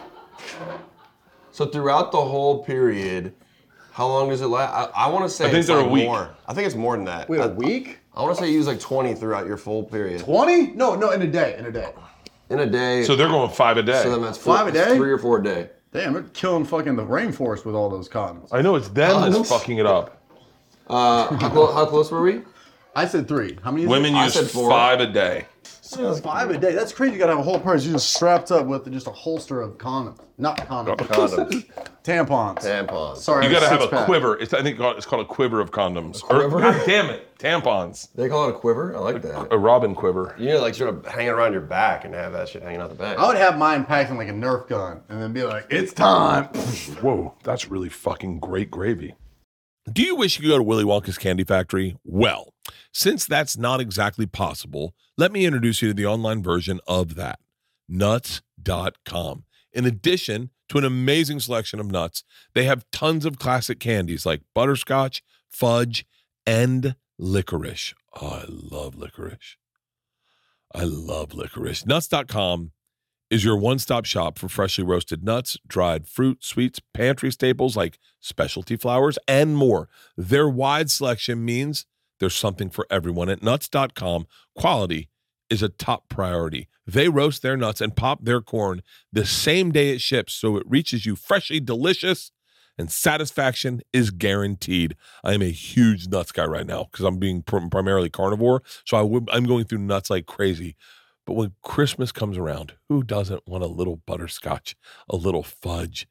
so throughout the whole period, how long does it last? I, I want to say I think it's they're like a week. more. I think it's more than that. Wait, I, a week? I want to say you use like twenty throughout your full period. twenty? No, no, in a day, in a day. In a day. So they're going five a day. so then that's four, Five a day? Three or four a day. Damn, they're killing fucking the rainforest with all those condoms. I know it's them that's Condoms? fucking it up. Uh, how, clo- how close were we? I said three. How many is Women it? I use said four. five a day. So five a day. That's crazy. You gotta have a whole purse. You're just strapped up with just a holster of condoms. Not condoms. Condoms. Tampons. Tampons. Sorry. You got to have a six-pack. quiver. It's, I think it's called a quiver of condoms. quiver? Or, God damn it, tampons. They call it a quiver. I like that. A robin quiver. You know, like sort of hanging around your back and have that shit hanging out the back. I would have mine packed in like a Nerf gun and then be like, it's time. Whoa, that's really fucking great gravy. Do you wish you could go to Willy Wonka's Candy Factory? Well, since that's not exactly possible, let me introduce you to the online version of that, nuts dot com. In addition to an amazing selection of nuts, they have tons of classic candies like butterscotch, fudge, and licorice. Oh, I love licorice. I love licorice. nuts dot com is your one-stop shop for freshly roasted nuts, dried fruit, sweets, pantry staples like specialty flours, and more. Their wide selection means there's something for everyone. At nuts dot com, quality is a top priority. They roast their nuts and pop their corn the same day it ships, so it reaches you freshly delicious, and satisfaction is guaranteed. I am a huge nuts guy right now because I'm being pr- primarily carnivore, so I w- I'm going through nuts like crazy. But when Christmas comes around, who doesn't want a little butterscotch, a little fudge,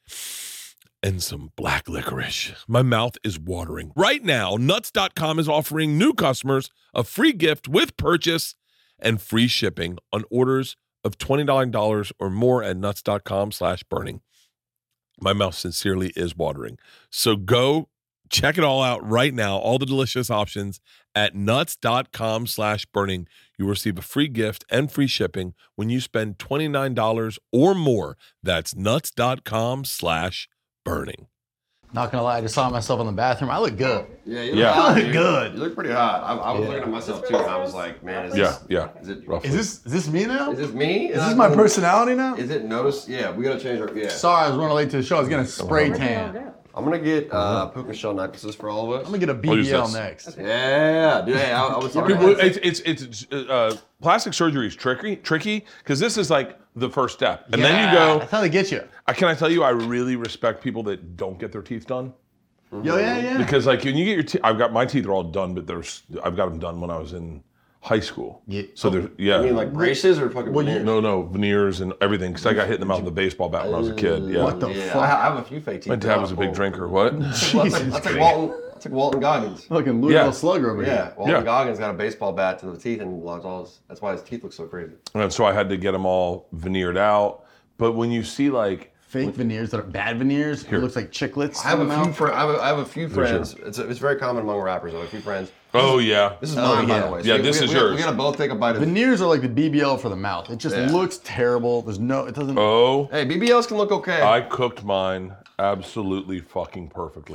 and some black licorice? My mouth is watering. Right now, nuts dot com is offering new customers a free gift with purchase and free shipping on orders of twenty-nine dollars or more at nuts dot com slash burning. My mouth sincerely is watering. So go check it all out right now. All the delicious options at nuts dot com slash burning. You receive a free gift and free shipping when you spend twenty-nine dollars or more. That's nuts dot com slash burning. Not gonna lie, I just saw myself in the bathroom. I look good. Yeah, you look Yeah. hot, Look dude. good. You look pretty hot. I, I was looking at myself too, and I was like, man, is Yeah, this, yeah. is it, Roughly. Is this is this me now? is this me? Is this my personality now? Is it notice? Yeah, we gotta change our, yeah. Sorry, I was running late to the show. I was getting a spray Where'd they all tan. go? I'm gonna get uh, puka shell necklaces for all of us. I'm gonna get a I'll use B B L this. next. Yeah, dude, hey, I, I was talking People, about it's it's it's uh, plastic surgery is tricky, tricky because this is like the first step, and then you Yeah, go. That's how they get you. I can I tell you, I really respect people that don't get their teeth done Yo, yeah, yeah. because like when you get your teeth, I've got my teeth are all done, but there's I've got them done when I was in high school. Yeah. So there's yeah. I mean, like braces or fucking Well, you- veneers? no, no veneers and everything because I got hit in the mouth with a baseball bat when I was a kid. Yeah. What the yeah, fuck? I have a few fake teeth. My dad was a big drinker. What? That's like, that's like Walton. That's like Walton Goggins. Fucking Louisville Yeah. Slugger over Yeah, here. Walton Yeah. Goggins got a baseball bat to the teeth and lost all his, that's why his teeth look so crazy. And so I had to get them all veneered out. But when you see like Fake veneers that are bad veneers. It looks like chiclets. I have in the a few. mouth. Fr- I, have a, I have a few There's friends. It's, a, it's very common among rappers. I have a few friends. oh yeah, This is Oh, mine, by yeah. the way. Yeah, we- this we, is we, yours. We gotta both take a bite of. Veneers are like the B B L for the mouth. It just Yeah. looks terrible. There's no. It doesn't. oh. Hey, B B Ls can look okay. I cooked mine absolutely fucking perfectly.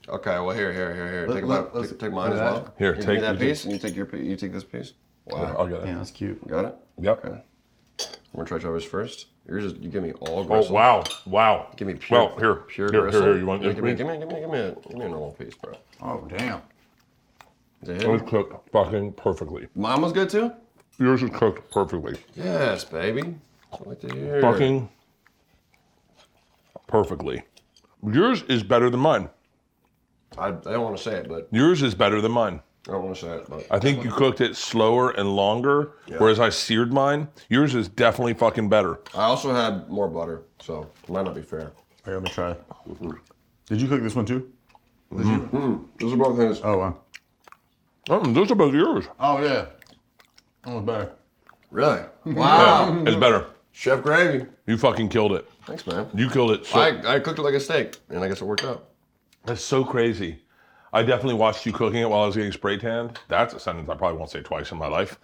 Okay, well here, here, here, here. Let- Take, let- my, let's take, take mine do as that. well. Here, you take- take that you piece, take- and you take your, you take this piece. Wow. I'll get it. Yeah, that's cute. Got it. Yep. Okay. I'm gonna try Trevor's first. Yours is you give me all Oh gristle. wow, wow. Give me pure. Well, here, pure here, gristle. here, here. You want give, this? me, piece? give me, give me, give me, a, give me a normal piece, bro. Oh damn. Is it It was hidden? cooked fucking perfectly. Mine was good too. Yours is cooked perfectly. Yes, baby. I like to hear. Fucking perfectly. Yours is better than mine. I, I don't want to say it, but Yours is better than mine. I don't want to say it, but I think you cooked it slower and longer, whereas I seared mine. Yours is definitely fucking better. I also had more butter, so it might not be fair. Here, let me try. Did you cook this one too? Mm, those are both his. Oh wow. Oh, those are both yours. Oh yeah. That was better. Really? Wow. Yeah, it's better. Chef Gravy. You fucking killed it. Thanks, man. You killed it. So, I, I cooked it like a steak, and I guess it worked out. that's so crazy. I definitely watched you cooking it while I was getting spray tanned. That's a sentence I probably won't say twice in my life.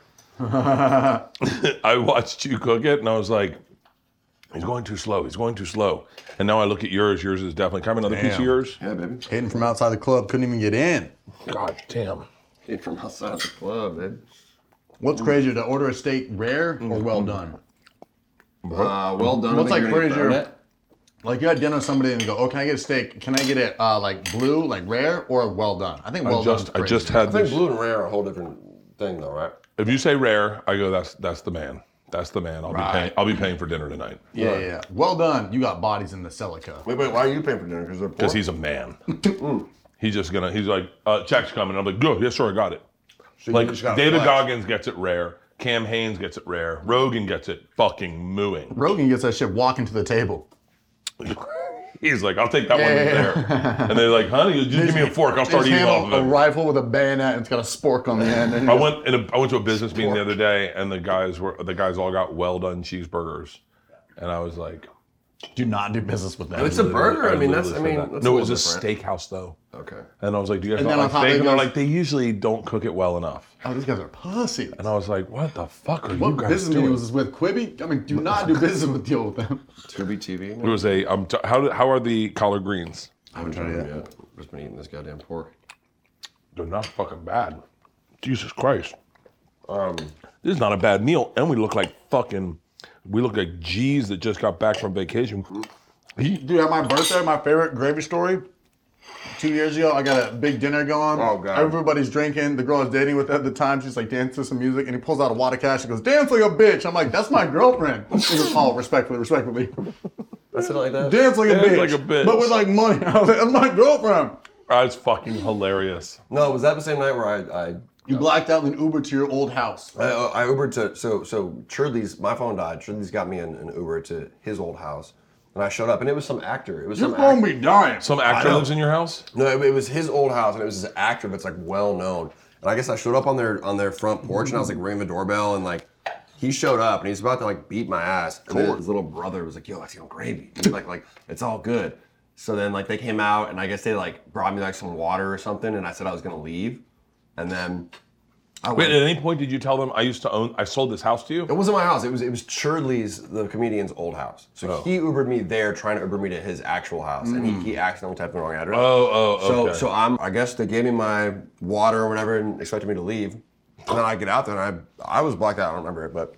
I watched you cook it, and I was like, he's going too slow. He's going too slow. And now I look at yours. Yours is definitely. Can I have another piece of Damn. yours? Yeah, baby. Hitting from outside the club, couldn't even get in. God damn. Came from outside the club, baby. What's crazier, to order a steak rare or well done? Uh, well done. What's I like think you're gonna crazier? get it. Like you had dinner with somebody and you go, oh, can I get a steak? Can I get it uh, like blue, like rare, or well done? I think well I just, done. I just had I think this. blue and rare are a whole different thing, though, right? If you say rare, I go, that's that's the man. That's the man. I'll Right. be paying. I'll be paying for dinner tonight Yeah, yeah, yeah. Well done. You got bodies in the Celica. Wait, wait. Why are you paying for dinner? Because they're poor. because he's a man. He's just gonna. He's like, uh, check's coming. I'm like, good. Yes, sir. I got it. So you Like just gotta David flex. Goggins gets it rare. Cam Hanes gets it rare. Rogan gets it fucking mooing. Rogan gets that shit walking to the table. He's like, I'll take that one Yeah, yeah, there. And they're like, honey, just give me a fork. I'll start They eating just off hand of a, a it. rifle with a bayonet and it's got a spork on the end. And I went in a, I went to a business meeting the other day, and the guys were the guys all got well done cheeseburgers, and I was like, do not do business with that. It's a burger. I mean, that's. I literally mean, said that. that's no, a it was a little different. steakhouse though. Okay. And I was like, do you guys And not then on like top steak? they And they're goes- like, they usually don't cook it well enough. Oh, these guys are pussies. And I was like, what the fuck are you What guys business meeting doing? was this with? Quibi? I mean, do not do business with deal with them. Tubi T V. It was a. Um, t- how do- how are the collard greens? I haven't tried it yet. I've just been eating this goddamn pork. They're not fucking bad. Jesus Christ. Um, This is not a bad meal, and we look like fucking. We look like G's that just got back from vacation. Dude, at my birthday, my favorite gravy story, two years ago, I got a big dinner going. Oh, God. Everybody's drinking. The girl I was dating with at the time, she's like dancing to some music, and he pulls out a wad of cash and goes, dance like a bitch. I'm like, that's my girlfriend. He goes, oh, respectfully, respectfully. That's it like that. Dance like a Dance bitch. like a bitch. But with like money. I was like, that's my girlfriend. That's fucking hilarious. No, was that the same night where I I You blacked out and Uber to your old house. I, I Ubered to so so Churdley's my phone died. Churdley's got me an, an Uber to his old house, and I showed up and it was some actor. It was Your some phone act- be dying. Some actor know. lives in your house? No, it, it was his old house, and it was this actor that's like well known. And I guess I showed up on their on their front porch, and I was like ringing the doorbell, and like he showed up, and he's about to like beat my ass. And then his little brother was like, "Yo, I see Gravy." And like like it's all good. So then like they came out, and I guess they like brought me like some water or something, and I said I was gonna leave, and then I Wait, went. at any point did you tell them I used to own, I sold this house to you? It wasn't my house. It was it was Churdley's, the comedian's old house. So Oh. he Ubered me there, trying to Uber me to his actual house, and he, he accidentally typed the wrong address. Oh, oh, So okay. so I'm I guess they gave me my water or whatever and expected me to leave, and then I get out there and I I was blacked out. I don't remember it, but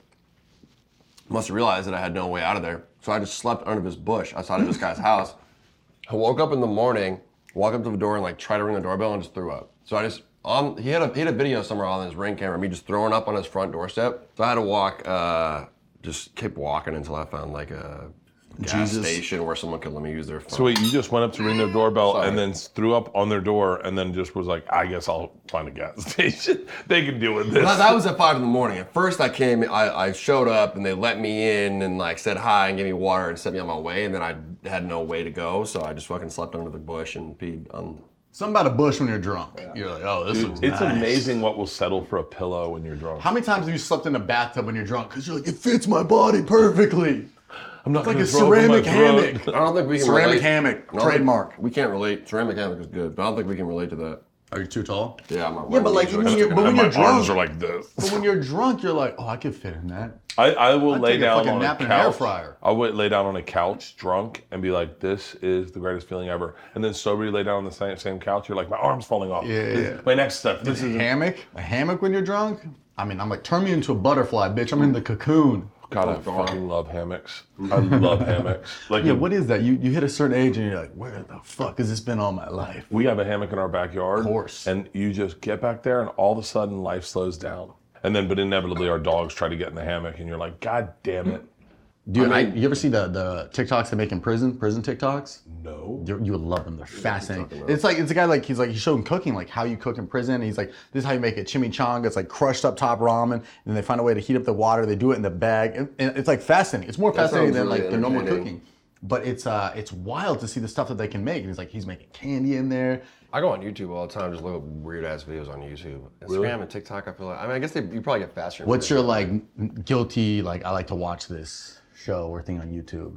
must have realized that I had no way out of there. So I just slept under this bush outside of this guy's house. I woke up in the morning, walked up to the door and like tried to ring the doorbell and just threw up. So I just on he had a he had a video somewhere on his Ring camera, me just throwing up on his front doorstep. So I had to walk, uh, just keep walking until I found like a gas Jesus. station where someone could let me use their phone. So wait, you just went up to ring their doorbell Sorry. and then threw up on their door and then just was like, I guess I'll find a gas station. They can deal with this. That, that was at five in the morning. At first, I came, I, I showed up, and they let me in, and like said hi and gave me water and sent me on my way. And then I had no way to go, so I just fucking slept under the bush and peed on. Something about a bush when you're drunk. You're like, oh, this looks It's nice. amazing what will settle for a pillow when you're drunk. How many times have you slept in a bathtub when you're drunk? Because you're like, it fits my body perfectly. I'm not It's like gonna a throw up in my ceramic throat. hammock. I don't think we can Ceramic relate. hammock, I don't think- trademark. We can't relate. Ceramic hammock is good, but I don't think we can relate to that. Are you too tall? Yeah, I'm not. Yeah, but like when you're, but when And you're my drunk, arms are like this. but when you're drunk, you're like, oh, I could fit in that. I, I will I'd lay take a down fucking on nap a in an air couch. fryer. I would lay down on a couch drunk and be like, "This is the greatest feeling ever." And then sober, you lay down on the same, same couch. You're like, "My arm's falling off." Yeah, This- yeah. My next step. This A is hammock, a hammock when you're drunk. I mean, I'm like, turn me into a butterfly, bitch. I'm in the cocoon. God, I fucking love hammocks. I love hammocks. Like, Yeah, what is that? You you hit a certain age and you're like, where the fuck has this been all my life? we have a hammock in our backyard. Of course. And you just get back there, and all of a sudden, life slows down. And then, but inevitably, our dogs try to get in the hammock, and you're like, "God damn it!" Dude, I I mean- you ever see the the TikToks they make in prison? Prison TikToks? No. You, you would love them. They're fascinating. It's like it's a guy like he's like he's showing cooking, like how you cook in prison. And he's like, this is how you make it chimichanga. It's like crushed up top ramen, and then they find a way to heat up the water. They do it in the bag, and, and it's like fascinating. It's more That fascinating sounds than really like the normal entertaining. cooking. But it's uh it's wild to see the stuff that they can make. And he's like he's making candy in there. I go on YouTube all the time, just look at weird ass videos on YouTube. Instagram Really? and TikTok, I feel like. I mean, I guess they, you probably get faster. What's your information. like guilty like I like to watch this show or thing on YouTube?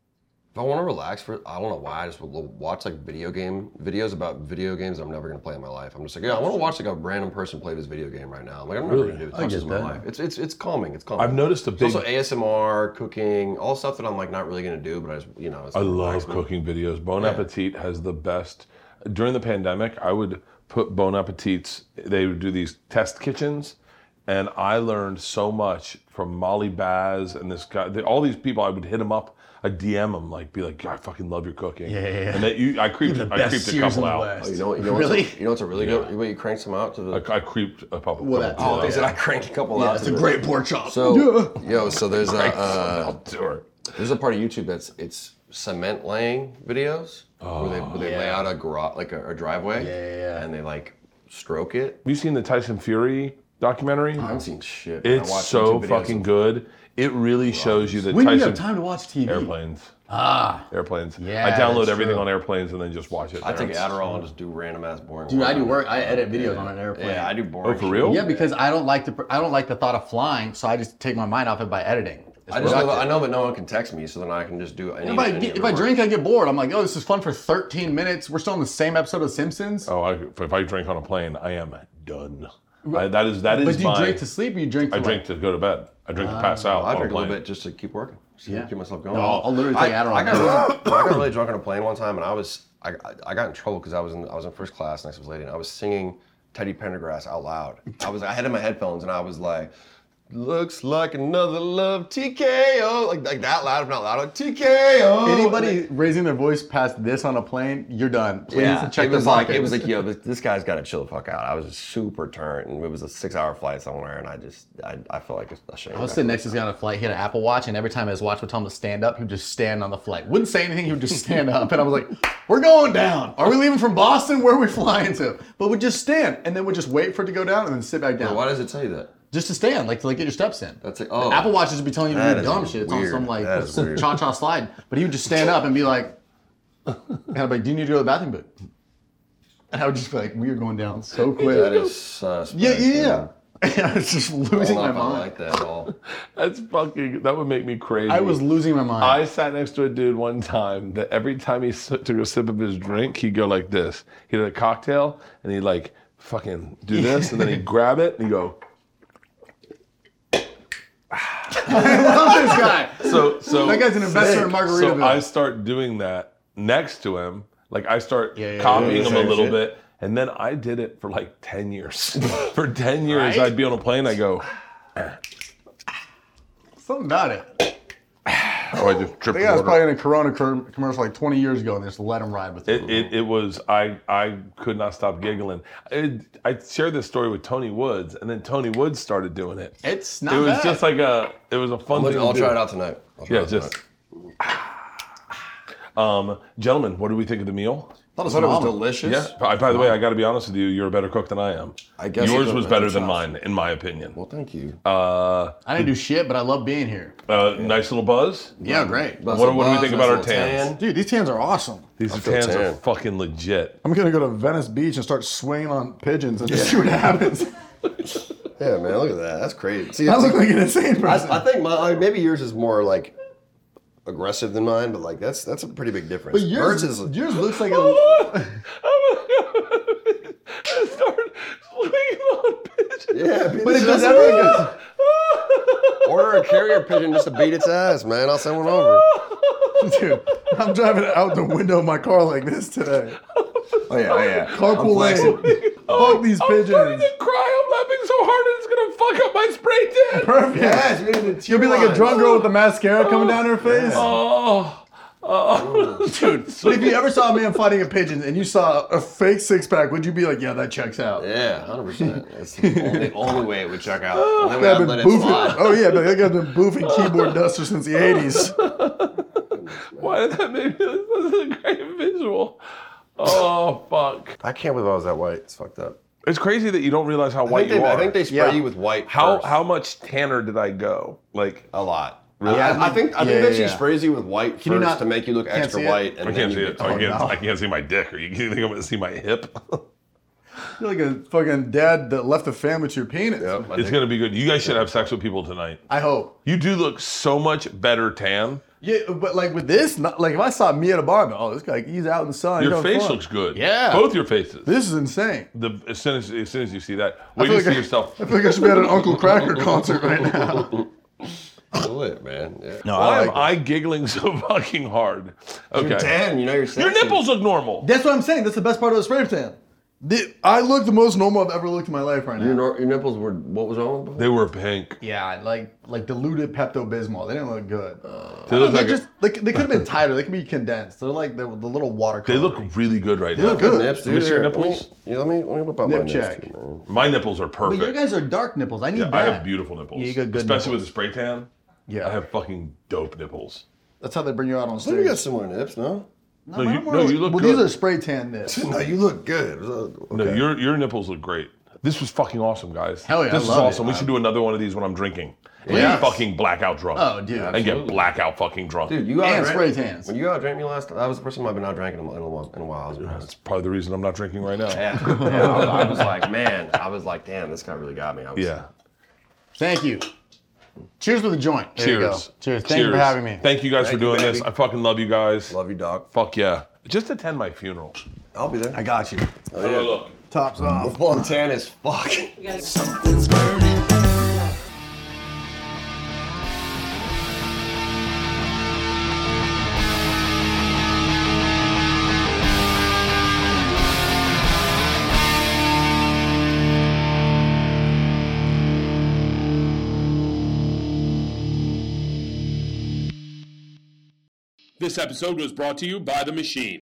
If I want to relax for, I don't know why, I just will watch like video game videos about video games I'm never gonna play in my life. I'm just like, yeah, I want to watch like a random person play this video game right now. I'm like, I'm never Really? gonna do it. I Touches get my that. life. It's it's it's calming. It's calming. I've noticed a It's big. also A S M R, cooking, all stuff that I'm like not really gonna do, but I just you know. It's I like love relax me. cooking videos. Bon Yeah. Appetit has the best. During the pandemic, I would put Bon Appetit's, they would do these test kitchens, and I learned so much from Molly Baz and this guy. they- All these people, I would hit them up, I D M them, like, be like, "God, I fucking love your cooking." Yeah, yeah, yeah. And that you, I creeped, You're the I best creeped a sears in couple the out. West. Oh, you know, you know Really? What's a, you know what's a really good? What you crank some out to the. I, I creeped a couple. Well, couple that- Oh, they out. said I cranked a couple Yeah, out. it's to a the- great pork chop. So, yo, so there's a Cranked some uh, out to her. there's a part of YouTube that's it's cement laying videos where they, where they lay out a garage like a, a driveway. Yeah, yeah, yeah. And they like stroke it. Have you seen the Tyson Fury documentary? I haven't seen shit. It's I watch so YouTube videos fucking of- good. It really shows you that When do you Tyson have time to watch T V? airplanes. Ah, Airplanes. Yeah, I download that's everything true. on airplanes and then just watch it. I there. take Adderall and just do random ass boring. dude, work. I do work. I edit videos on an airplane. Yeah, I do boring. Oh, for real? Yeah, because I don't like the I don't like the thought of flying, so I just take my mind off it by editing. It's I just know that, productive. I know that no one can text me, so then I can just do any. If I, any get, of if the I work. drink, I get bored. I'm like, oh, this is fun for thirteen minutes. We're still on the same episode of Simpsons. Oh, I, if I drink on a plane, I am done. I, that is that is but do you my. drink to sleep or you drink to I drink like, to go to bed. I drink to pass out. I on drink a little plane. bit just to keep working, just to Yeah. keep myself going. No, I'll- I'll literally I, take Adderall I got, now. really, I got really drunk on a plane one time, and I was I, I got in trouble because I was in I was in first class next to this lady, and I was singing Teddy Pendergrass out loud. I was I had in my headphones, and I was like, "Looks like another love T K O," like like that loud, if not loud, like T K O. anybody raising their voice past this on a plane, you're done. Please Yeah, check it their was like pockets. it was like yo, this, this guy's got to chill the fuck out. I was just super turned, and it was a six-hour flight somewhere, and I just I, I felt like a shame. I was sitting next to this guy on a flight. He had an Apple Watch, and every time his watch would tell him to stand up, he would just stand on the flight. Wouldn't say anything. He would just stand up, and I was like, "We're going down. Are we leaving from Boston? Where are we flying to?" But would just stand, and then would just wait for it to go down, and then sit back down. Why does it tell you that? Just to stand, like to like get your steps in. That's like, oh. The Apple Watches would be telling you to That do is dumb shit. It's on weird. some like That is weird. cha-cha slide. But he would just stand up and be like, and I'd be like, "Do you need to go to the bathroom?" But and I would just be like, "We are going down so quick." That is suspect. yeah, yeah, yeah. man. And I was just I losing don't my know if I mind. like that at all. That's fucking. That would make me crazy. I was losing my mind. I sat next to a dude one time that every time he s- took a sip of his drink, he'd go like this. He'd have a cocktail and he'd like fucking do this, and then he'd grab it and he'd go. I love this guy. So, so That guy's an investor in Margaritaville. So I start doing that next to him. Like I start Yeah, yeah, copying yeah, him same a little shit. bit, and then I did it for like ten years. For ten years, Right? I'd be on a plane. I go, Something about it. oh, I just tripped I think I was water. probably in a Corona com- commercial like twenty years ago and they just let him ride with it. It, it, it was I I could not stop giggling. It, I shared this story with Tony Woods, and then Tony Woods started doing it. It's not It was bad. just like a it was a fun I'll, thing. I'll to try do. it out tonight. I'll try Yeah, it out just. tonight. Um, gentlemen, what do we think of the meal? thought it was, I thought it was phenomenal. delicious. Yeah. By, by the way, I got to be honest with you. You're a better cook than I am. I guess yours it was could- better it's than tough. mine, in my opinion. Well, thank you. Uh, I didn't do shit, but I love being here. uh, nice little buzz. Yeah, great. What, what do we think about our tans? Dude, these tans are awesome. These I feel tans are tan. fucking legit. I'm gonna go to Venice Beach and start swinging on pigeons and just see what happens. Yeah, man, look at that. That's crazy. See, I I, look like an insane person. I, I think my like, maybe yours is more like aggressive than mine, but like that's that's a pretty big difference. but yours, Hers is yours looks like a. Yeah, beat But its if there's ass. ever a Order a carrier pigeon just to beat its ass, man. I'll send one over. dude, I'm driving out the window of my car like this today. Oh yeah, oh yeah. Carpool lane. Fuck these I'm pigeons. starting to cry. I'm laughing so hard it's gonna fuck up my spray tan. Perfect. Yes, we need the You'll be like a tear drunk lines. girl with the mascara coming down her face. Oh, oh. Dude, but if you ever saw a man fighting a pigeon and you saw a fake six pack, would you be like, yeah, that checks out? Yeah, hundred percent. That's the only, only way it would check out. Only way I've I'd been let it boofing. slide. Oh yeah, but that guy's been boofing keyboard duster since the eighties. Why did that make me? This is a great visual. Oh fuck! I can't believe I was that white. It's fucked up. It's crazy that you don't realize how I white think, you they, are. I think they spray Yeah. you with white. how first. how much tanner did I go? Like A lot. Really? I, I think I Yeah, think that yeah, she yeah. sprays you with white Can you first not- to make you look can't extra see it? white, and I then can't you see get it. I toned can't. no. I can't see my dick. Or you, you think I'm gonna see my hip? You're like a fucking dad that left a fan with your penis. Yep, I It's think- gonna be good. You guys should have sex with people tonight. I hope. You do look so much better tan. Yeah, but like with this, not, like if I saw me at a bar, I'd be, oh, this guy, he's out in the sun. Your he's having face fun. looks good. Yeah. Both your faces. This is insane. The as soon as as soon as you see that, I wait feel to see like I- yourself. I feel like I should be at an Uncle Cracker concert right now. Do it, man. Yeah. No, Why I am like I giggling so fucking hard? Okay. You're tan. You know you're sexy. Your nipples look normal. That's what I'm saying. That's the best part of the spray tan. The, I look the most normal I've ever looked in my life right now. Your, nor- your nipples were what was wrong with them? They were pink. Yeah, like like diluted Pepto Bismol. They didn't look good. They look They like a- just like they could have been tighter. They could be condensed. They're like the, the little water. they look really good right They now. look good. Nips, dude. Let me see your Here, let me- nipples. Yeah, let me let me whip out Nip my nips, check. too, man. My nipples are But perfect. your guys are dark nipples. I need Yeah, that. I have beautiful nipples. Yeah, you got good Especially nipples. with the spray tan. Yeah, I have fucking dope nipples. that's how they bring you out on I think you stage. got similar nips, no? No, mine you, are more no, like- you look well, good. these are spray tan nips. No, you look good. Okay. No, your your nipples look great. This was fucking awesome, guys. Hell yeah, This I is love awesome. it. We should do another one of these when I'm drinking. And Yes. get fucking blackout drunk. Oh, dude, And get absolutely. blackout fucking drunk. Dude, you And out spray tans. When you out drank me last time, that was the first time I've been out drinking in a, in a while. In a while. I was impressed. That's probably the reason I'm not drinking right now. Yeah, yeah I, was, I was like, man, I was like, damn, this guy really got me. I was, Yeah. Thank you. Cheers with a joint. There you go. Cheers. Cheers. Thank you for having me. Thank you guys Thank for you, doing this. baby. I fucking love you guys. Love you, dog. Fuck yeah. Just attend my funeral. I'll be there. I got you. Oh, How do I look? Tops off. Well, tan as fuck. Something's burning. This episode was brought to you by The Machine.